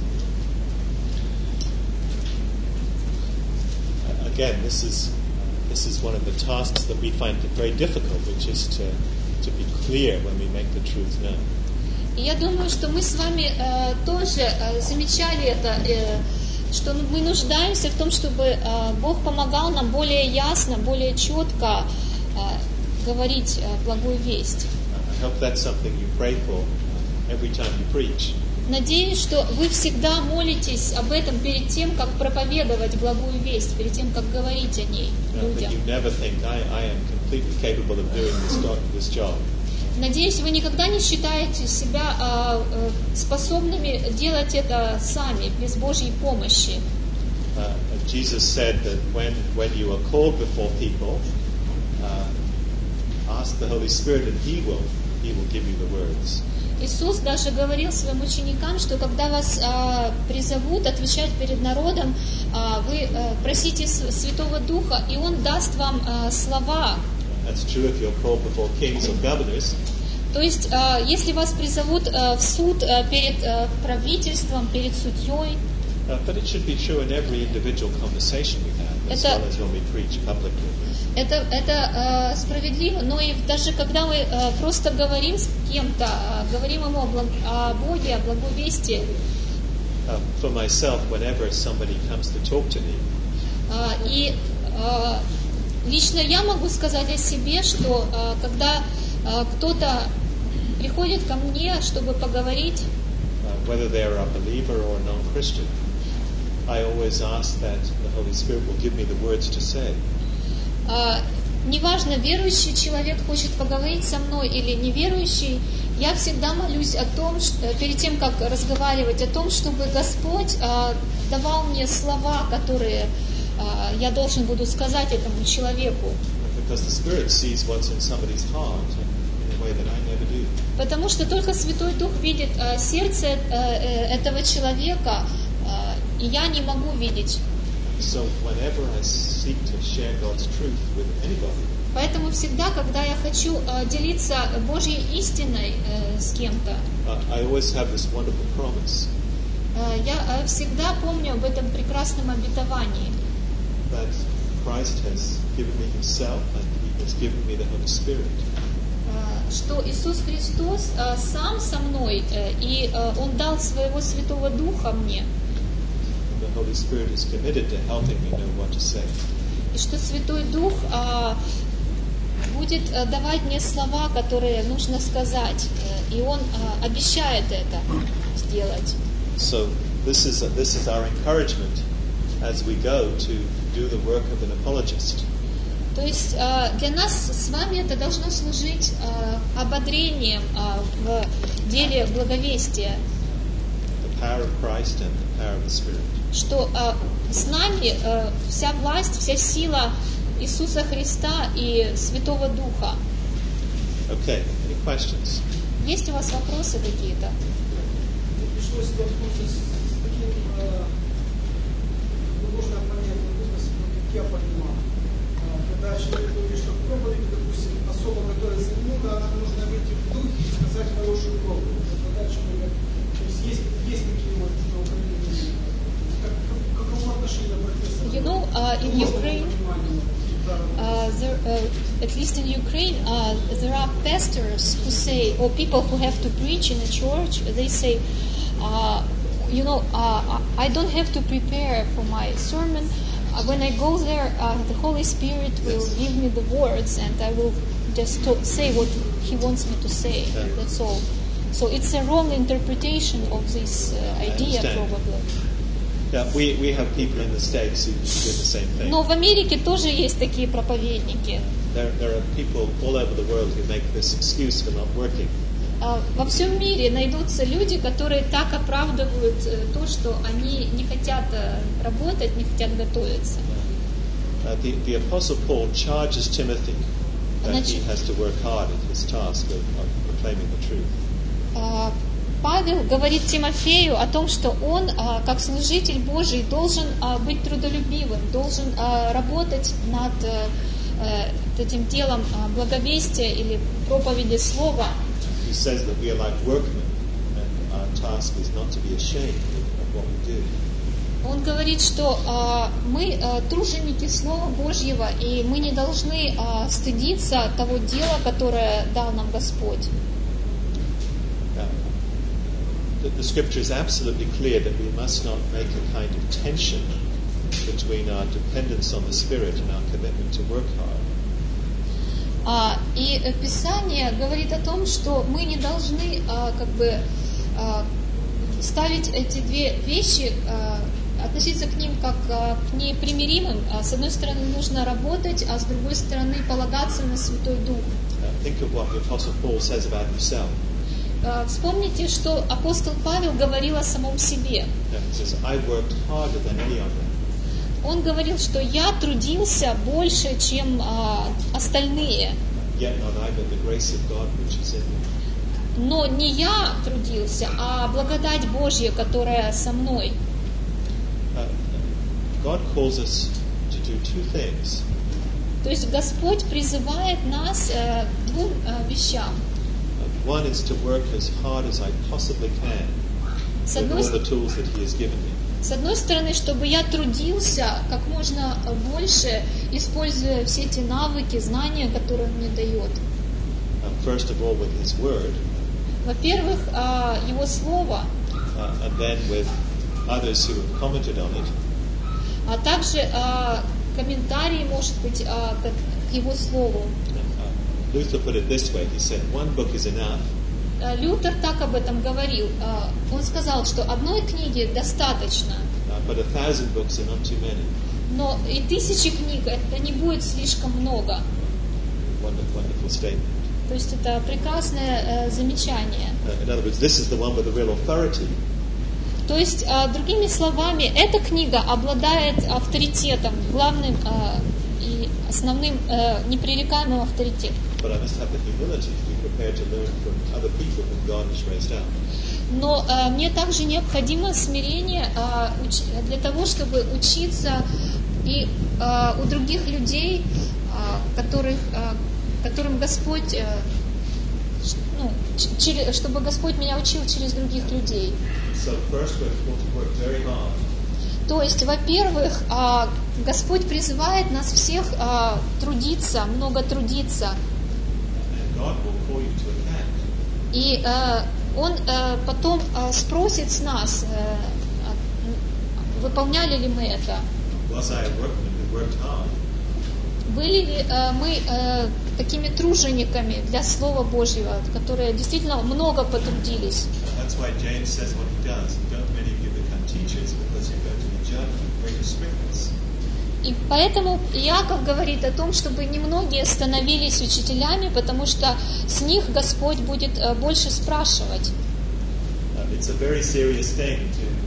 [SPEAKER 2] Uh, Again, this is this is one of the tasks that we find very difficult, which is to to be clear when we make the truth known.
[SPEAKER 1] И я думаю, что мы с вами э, тоже э, замечали это, э, что мы нуждаемся в том, чтобы э, Бог помогал нам более ясно, более четко э, говорить э, благую весть.
[SPEAKER 2] I hope that's something you pray for every time you preach.
[SPEAKER 1] Надеюсь, что вы всегда молитесь об этом перед тем, как проповедовать благую весть, перед тем, как говорить о ней
[SPEAKER 2] Uh, that
[SPEAKER 1] людям.
[SPEAKER 2] you never think, I, I am completely capable of doing this, do- this job.
[SPEAKER 1] Надеюсь, вы никогда не считаете себя а, а, способными делать это сами, без Божьей помощи.
[SPEAKER 2] Uh, Jesus said that when, when you are called before people, uh, ask the Holy Spirit and He will, He will give you the words.
[SPEAKER 1] Иисус даже говорил своим ученикам, что когда вас а, призовут отвечать перед народом, а, вы а, просите С- Святого Духа, и Он даст вам а, слова.
[SPEAKER 2] That's true if you're called before kings or governors.
[SPEAKER 1] То есть, а, если вас призовут а, в суд а, перед а, правительством, перед судьей,
[SPEAKER 2] Uh, but it should be true in every individual conversation we have, as
[SPEAKER 1] Это-
[SPEAKER 2] well as when we preach publicly.
[SPEAKER 1] это, это э, справедливо, но и даже когда мы э, просто говорим с кем-то, э, говорим ему о, благ- о Боге, о благовестии,
[SPEAKER 2] Uh, for myself, whenever somebody comes to talk to me,
[SPEAKER 1] э, и э, лично я могу сказать о себе, что э, когда э, кто-то приходит ко мне, чтобы поговорить,
[SPEAKER 2] uh, whether they're a believer or a non-Christian, I always ask that the Holy Spirit will give me the words to say.
[SPEAKER 1] э, неважно, верующий человек хочет поговорить со мной или неверующий, я всегда молюсь о том, что, перед тем, как разговаривать, о том, чтобы Господь э, давал мне слова, которые э, я должен буду сказать этому человеку.
[SPEAKER 2] Because the Spirit sees what's in somebody's heart in a way that I never do.
[SPEAKER 1] Потому что только Святой Дух видит э, сердце э, э, этого человека, э, и я не могу видеть.
[SPEAKER 2] So whenever I seek to share God's truth with anybody,
[SPEAKER 1] Поэтому всегда, когда я хочу э, делиться Божьей истиной э, с кем-то,
[SPEAKER 2] uh, I always have this wonderful promise
[SPEAKER 1] э, я э, всегда помню об этом прекрасном обетовании,
[SPEAKER 2] that Christ has given me Himself and He has given me the Holy Spirit.
[SPEAKER 1] э, что Иисус Христос э, сам со мной, э, и э, Он дал Своего Святого Духа мне,
[SPEAKER 2] And the Holy Spirit is committed to helping me know what to say.
[SPEAKER 1] и что Святой Дух э, будет э, давать мне слова, которые нужно сказать, э, и Он э, обещает это сделать.
[SPEAKER 2] So this is this is our encouragement as we go to do the work of an apologist.
[SPEAKER 1] То есть э, для нас с вами это должно служить э, ободрением э, в деле благовестия,
[SPEAKER 2] The power of Christ and the power of the Spirit.
[SPEAKER 1] что э, с нами э, вся власть, вся сила Иисуса Христа и Святого Духа.
[SPEAKER 2] Okay, any questions?
[SPEAKER 1] Есть у вас вопросы какие-то?
[SPEAKER 5] Пришлось столкнуться с, с таким э, сложно понятным образом, как я понимал. Э, когда человек говорит, что проповедь, допустим, особо, которая за минуту, она нужно выйти в духе и сказать хорошую проповедь. Тогда человек, то есть есть, есть такие вот управления. Как, как, каково отношение профессора?
[SPEAKER 1] You know, uh, in Ukraine, uh, there, uh, at least in Ukraine, uh, there are pastors who say, or people who have to preach in a church, they say, uh, you know, uh, I don't have to prepare for my sermon. Uh, when I go there, uh, the Holy Spirit will give me the words, and I will just to- say what He wants me to say.
[SPEAKER 2] Yeah.
[SPEAKER 1] That's all. So it's a wrong interpretation of this uh, idea,
[SPEAKER 2] understand.
[SPEAKER 1] probably.
[SPEAKER 2] Yeah, we, we have people in the States who do the same thing.
[SPEAKER 1] Но в Америке тоже есть такие проповедники.
[SPEAKER 2] There, there are people all over the world who make this excuse for not working.
[SPEAKER 1] А, Во всем мире найдутся люди, которые так оправдывают э, то, что они не хотят э, работать, не хотят готовиться.
[SPEAKER 2] Uh, the, the Apostle Paul charges Timothy that he
[SPEAKER 1] Значит-
[SPEAKER 2] has to work hard at his task of, of proclaiming the truth.
[SPEAKER 1] А, Павел говорит Тимофею о том, что он, а, как служитель Божий, должен а, быть трудолюбивым, должен а, работать над э, э, этим делом а, благовестия или проповеди слова.
[SPEAKER 2] He says that we are like workmen, and our task is not to be ashamed of what we do.
[SPEAKER 1] Он говорит, что а, мы а, труженики Слова Божьего, и мы не должны а, стыдиться того дела, которое дал нам Господь.
[SPEAKER 2] Uh, the, the scripture is absolutely clear that we must not make a kind of tension between our dependence on the Spirit and our commitment to work hard.
[SPEAKER 1] А, и э, Писание говорит о том, что мы не должны а, как бы а, ставить эти две вещи, а, относиться к ним как а, к непримиримым. А, с одной стороны нужно работать, а с другой стороны полагаться на Святой Дух.
[SPEAKER 2] Uh, think of what the Apostle Paul says about himself.
[SPEAKER 1] А, вспомните, что апостол Павел говорил о самом себе.
[SPEAKER 2] Uh, he says, I worked harder than any of them.
[SPEAKER 1] Он говорил, что я трудился больше, чем а, остальные.
[SPEAKER 2] Yet not I, but the grace of God which is in me.
[SPEAKER 1] Но не я трудился, а благодать Божья, которая со мной.
[SPEAKER 2] Uh, God calls us to do two things.
[SPEAKER 1] То есть Господь призывает нас э, к двум э, вещам.
[SPEAKER 2] Uh, one is to work as hard as I possibly can
[SPEAKER 1] С
[SPEAKER 2] with
[SPEAKER 1] одной,
[SPEAKER 2] all the tools that He has given me.
[SPEAKER 1] с одной стороны, чтобы я трудился как можно больше, используя все те навыки, знания, которые Он мне дает.
[SPEAKER 2] Uh, first of all, with His Word,
[SPEAKER 1] Во-первых, э, Его Слово,
[SPEAKER 2] uh, and then with others who have commented on it.
[SPEAKER 1] а также э, комментарии, может быть, э, к к Его Слову.
[SPEAKER 2] Uh, Luther put it this way. He said, one book is enough,
[SPEAKER 1] Э, Лютер так об этом говорил. Э, Он сказал, что одной книги достаточно,
[SPEAKER 2] uh, but a thousand books are not too many.
[SPEAKER 1] но и тысячи книг это не будет слишком много.
[SPEAKER 2] wonderful, wonderful statement.
[SPEAKER 1] То есть это прекрасное э, замечание.
[SPEAKER 2] Uh, in other words, this is the one with the real authority.
[SPEAKER 1] То есть, э, другими словами, эта книга обладает авторитетом, главным э, и основным э, непререкаемым авторитетом.
[SPEAKER 2] But I must have the humility to be prepared to learn from other people whom God has raised up.
[SPEAKER 1] Но э, мне также необходимо смирение э, уч- для того, чтобы учиться и э, у других людей, э, которых, э, которым Господь, э, ш- ну, ч- через, чтобы Господь меня учил через других людей.
[SPEAKER 2] So first we're called to work very hard.
[SPEAKER 1] То есть, во-первых, э, Господь призывает нас всех э, трудиться, много трудиться.
[SPEAKER 2] And God will call you to account.
[SPEAKER 1] И э, Он э, потом э, спросит с нас, э, э, выполняли ли мы это.
[SPEAKER 2] Was I a workman who worked hard?
[SPEAKER 1] Были ли э, мы э, такими тружениками для Слова Божьего, которые действительно много потрудились.
[SPEAKER 2] That's why James says what he does. Don't many of you become teachers because you're going to be judged with greater strictness.
[SPEAKER 1] И поэтому Иаков говорит о том, чтобы немногие становились учителями, потому что с них Господь будет э, больше спрашивать.
[SPEAKER 2] Uh, it's a very serious thing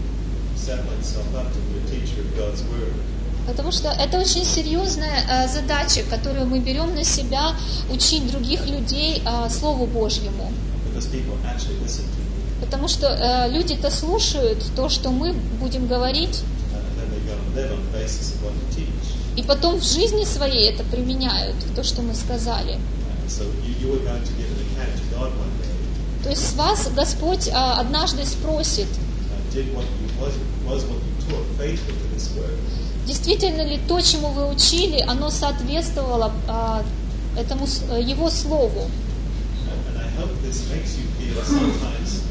[SPEAKER 2] to set oneself up to be a teacher of God's Word.
[SPEAKER 1] Потому что это очень серьезная э, задача, которую мы берем на себя, учить других людей э, Слову Божьему.
[SPEAKER 2] Because people actually listen to you.
[SPEAKER 1] Потому что э, люди-то слушают то, что мы будем говорить,
[SPEAKER 2] Uh, and then they go and live on the basis of what you teach.
[SPEAKER 1] и потом в жизни своей это применяют, то, что мы сказали.
[SPEAKER 2] Uh, so you, you are going to give an account to God one day.
[SPEAKER 1] То есть с вас Господь э, однажды спросит,
[SPEAKER 2] Uh, did what you was, was what you taught faithful to this word?
[SPEAKER 1] действительно ли то, чему вы учили, оно соответствовало э, этому с- э, Его Слову.
[SPEAKER 2] And, and I hope this makes you feel sometimes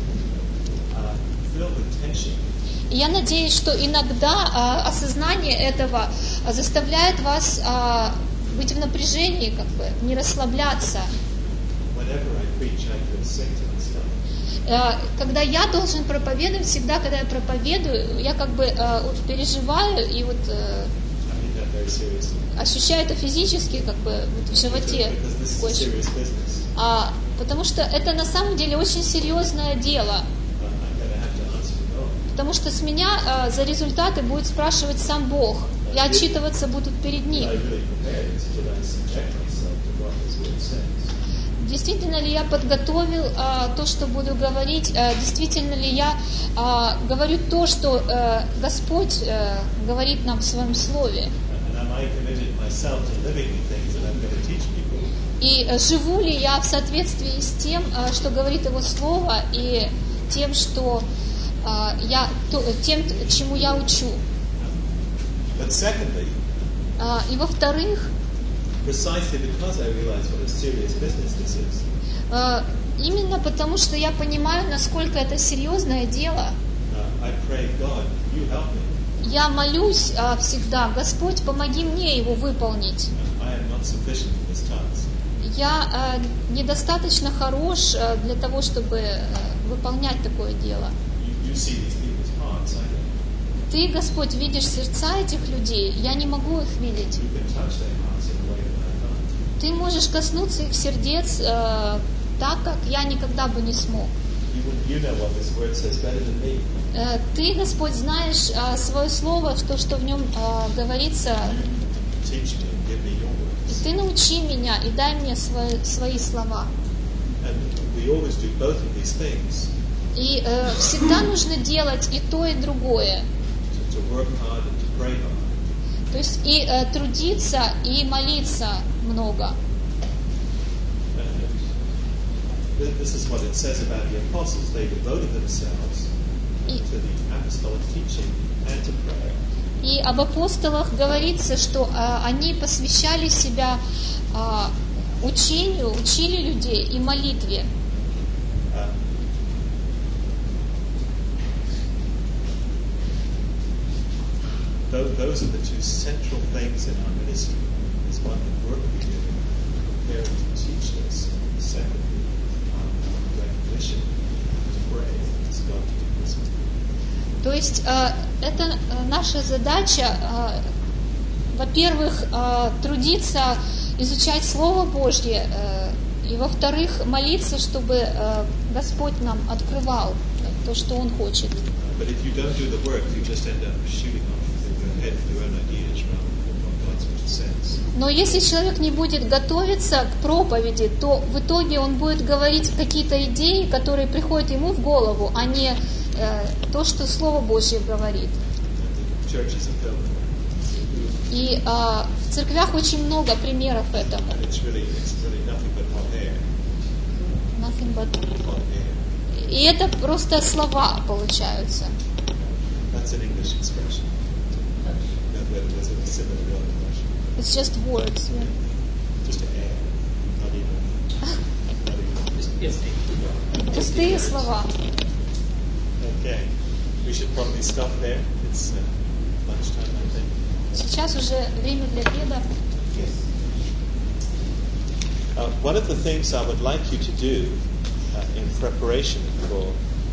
[SPEAKER 2] uh, filled with tension.
[SPEAKER 1] И я надеюсь, что иногда э, осознание этого э, заставляет вас э, быть в напряжении, как бы не расслабляться.
[SPEAKER 2] Whenever I preach, I feel sick to my stomach.
[SPEAKER 1] Э, Когда я должен проповедовать, всегда, когда я проповедую, я как бы э, вот переживаю и вот э,
[SPEAKER 2] I mean that very seriously.
[SPEAKER 1] ощущаю это физически, как бы вот в животе.
[SPEAKER 2] Because this is a
[SPEAKER 1] Очень.
[SPEAKER 2] serious business.
[SPEAKER 1] А, потому что это на самом деле очень серьезное дело.
[SPEAKER 2] Uh, I'm going to have to answer to God.
[SPEAKER 1] Потому что с меня э, за результаты будет спрашивать сам Бог. Я отчитываться буду перед
[SPEAKER 2] Did
[SPEAKER 1] Ним.
[SPEAKER 2] I really prepare this? Did I subject myself to what His Word says?
[SPEAKER 1] Действительно ли я подготовил э, то, что буду говорить? Э, действительно ли я э, говорю то, что э, Господь э, говорит нам в Своем Слове?
[SPEAKER 2] And am I committed myself to living the things that I'm going to teach people?
[SPEAKER 1] И э, живу ли я в соответствии с тем, э, что говорит Его Слово, и тем, что э, я, то, тем, чему я учу?
[SPEAKER 2] But secondly,
[SPEAKER 1] Э, и во-вторых,
[SPEAKER 2] precisely because I realize what a serious business this is,
[SPEAKER 1] э, именно потому, что я понимаю, насколько это серьезное дело,
[SPEAKER 2] uh, I pray, God, you help me.
[SPEAKER 1] я молюсь э, всегда: Господь, помоги мне его выполнить.
[SPEAKER 2] Uh, I am not sufficient for this task.
[SPEAKER 1] Я э, недостаточно хорош э, для того, чтобы э, выполнять такое дело.
[SPEAKER 2] You, you see these people's hearts, I don't.
[SPEAKER 1] Ты, Господь, видишь сердца этих людей, я не могу их видеть.
[SPEAKER 2] You can touch their hearts in a way that I can't.
[SPEAKER 1] Ты можешь коснуться их сердец э, так, как я никогда бы не смог.
[SPEAKER 2] You, will- you know what this word says better than me.
[SPEAKER 1] Э, Ты, Господь, знаешь э, свое слово, то, что в нем э, говорится.
[SPEAKER 2] Teach me and give me your words.
[SPEAKER 1] Ты научи меня и дай мне свои, свои слова.
[SPEAKER 2] And we always do both of these things,
[SPEAKER 1] И э, всегда нужно делать и то, и другое.
[SPEAKER 2] to, to work hard and to pray hard.
[SPEAKER 1] То есть и э, трудиться, и молиться много.
[SPEAKER 2] And th- this is what it says about the apostles. They devoted themselves uh, to the apostolic teaching and to prayer.
[SPEAKER 1] И об апостолах говорится, что э, они посвящали себя э, учению, учили людей и молитве.
[SPEAKER 2] Uh, tho- those are the two central things in our ministry. Is one, the work we do, preparing to teach this. Secondly, um, recognition to pray, ask God to do this.
[SPEAKER 1] То есть э, это э, наша задача, э, во-первых, э, трудиться, изучать Слово Божье, э, и, во-вторых, молиться, чтобы э, Господь нам открывал то, что Он хочет.
[SPEAKER 2] But if you don't do the work, you just end up shooting off in your head your own ideas rather than what God's word says.
[SPEAKER 1] Но если человек не будет готовиться к проповеди, то в итоге он будет говорить какие-то идеи, которые приходят ему в голову, а не э, то, что Слово Божье говорит.
[SPEAKER 2] And the churches are filled with that.
[SPEAKER 1] И э, в церквях очень много примеров этому.
[SPEAKER 2] And it's really, it's really nothing but hot air.
[SPEAKER 1] Nothing but-
[SPEAKER 2] Hot air.
[SPEAKER 1] И это просто слова получаются.
[SPEAKER 2] That's an English expression. That word was a similar word in Russian.
[SPEAKER 1] It's just words. Yeah.
[SPEAKER 2] Just air. Not even. Not even.
[SPEAKER 1] Пустые слова.
[SPEAKER 2] Okay. We should probably stop there. It's uh, lunchtime, I think.
[SPEAKER 1] Сейчас уже время для обеда.
[SPEAKER 2] Uh, one of the things I would like you to do uh, in preparation for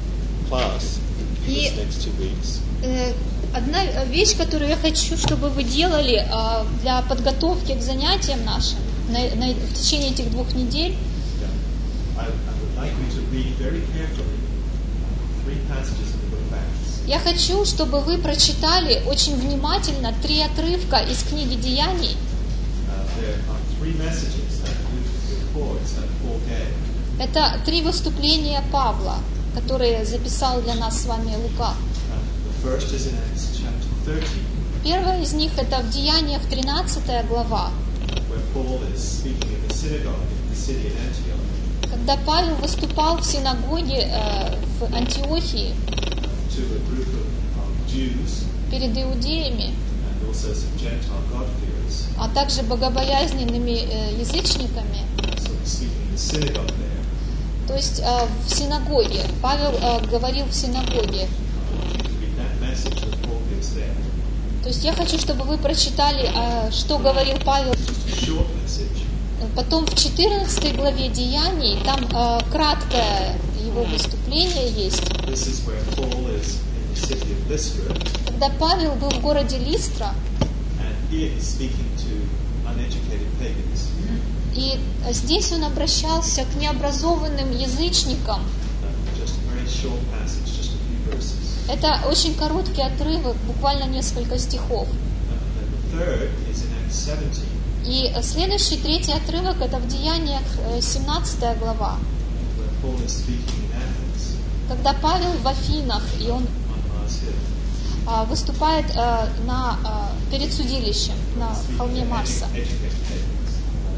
[SPEAKER 2] class these
[SPEAKER 1] И-
[SPEAKER 2] next two weeks
[SPEAKER 1] Э, Одна вещь, которую я хочу, чтобы вы делали э, для подготовки к занятиям нашим на, на- в течение этих двух недель,
[SPEAKER 2] yeah, I, I would like you to read very carefully uh, three passages in the book of Acts.
[SPEAKER 1] я хочу, чтобы вы прочитали очень внимательно три отрывка из книги Деяний.
[SPEAKER 2] Uh, there are three messages that Luke records that Paul gave.
[SPEAKER 1] Это три выступления Павла, которые записал для нас с вами Лука.
[SPEAKER 2] Uh, the first is in Acts chapter thirty,
[SPEAKER 1] Первое из них это в Деяниях тринадцатая глава,
[SPEAKER 2] where Paul is speaking in the synagogue in the city of Antioch
[SPEAKER 1] когда Павел выступал в синагоге э, в Антиохии
[SPEAKER 2] to a group of, of Jews
[SPEAKER 1] перед иудеями,
[SPEAKER 2] and also some Gentile God-fearers.
[SPEAKER 1] а также богобоязненными э, язычниками.
[SPEAKER 2] So he's speaking in the synagogue there.
[SPEAKER 1] То есть э, в синагоге. Павел э, говорил в синагоге.
[SPEAKER 2] Read that message that Paul gives there.
[SPEAKER 1] То есть я хочу, чтобы вы прочитали, э, что говорил Павел.
[SPEAKER 2] Short message.
[SPEAKER 1] Потом в четырнадцатой главе Деяний, там э, краткое его выступление есть.
[SPEAKER 2] This is where Paul is in the city of Lystra,
[SPEAKER 1] Когда Павел был в городе Листра,
[SPEAKER 2] and here he's speaking to uneducated pagans.
[SPEAKER 1] и здесь он обращался к необразованным язычникам.
[SPEAKER 2] Uh, just a very short passage, just a few verses.
[SPEAKER 1] Это очень короткий отрывок, буквально несколько стихов.
[SPEAKER 2] Uh, and the third is in Acts seventeen,
[SPEAKER 1] И следующий, третий отрывок, это в Деяниях э, семнадцатая глава,
[SPEAKER 2] where Paul is speaking in Athens
[SPEAKER 1] когда Павел в Афинах, и он
[SPEAKER 2] on Mars Hill.
[SPEAKER 1] а, выступает а, на, а, перед судилищем на
[SPEAKER 2] Speaking
[SPEAKER 1] холме
[SPEAKER 2] to
[SPEAKER 1] Марса,
[SPEAKER 2] edu- educated pagans.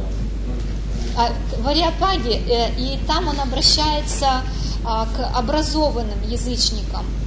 [SPEAKER 1] а, в Ареопаге, э, и там он обращается а, к образованным язычникам.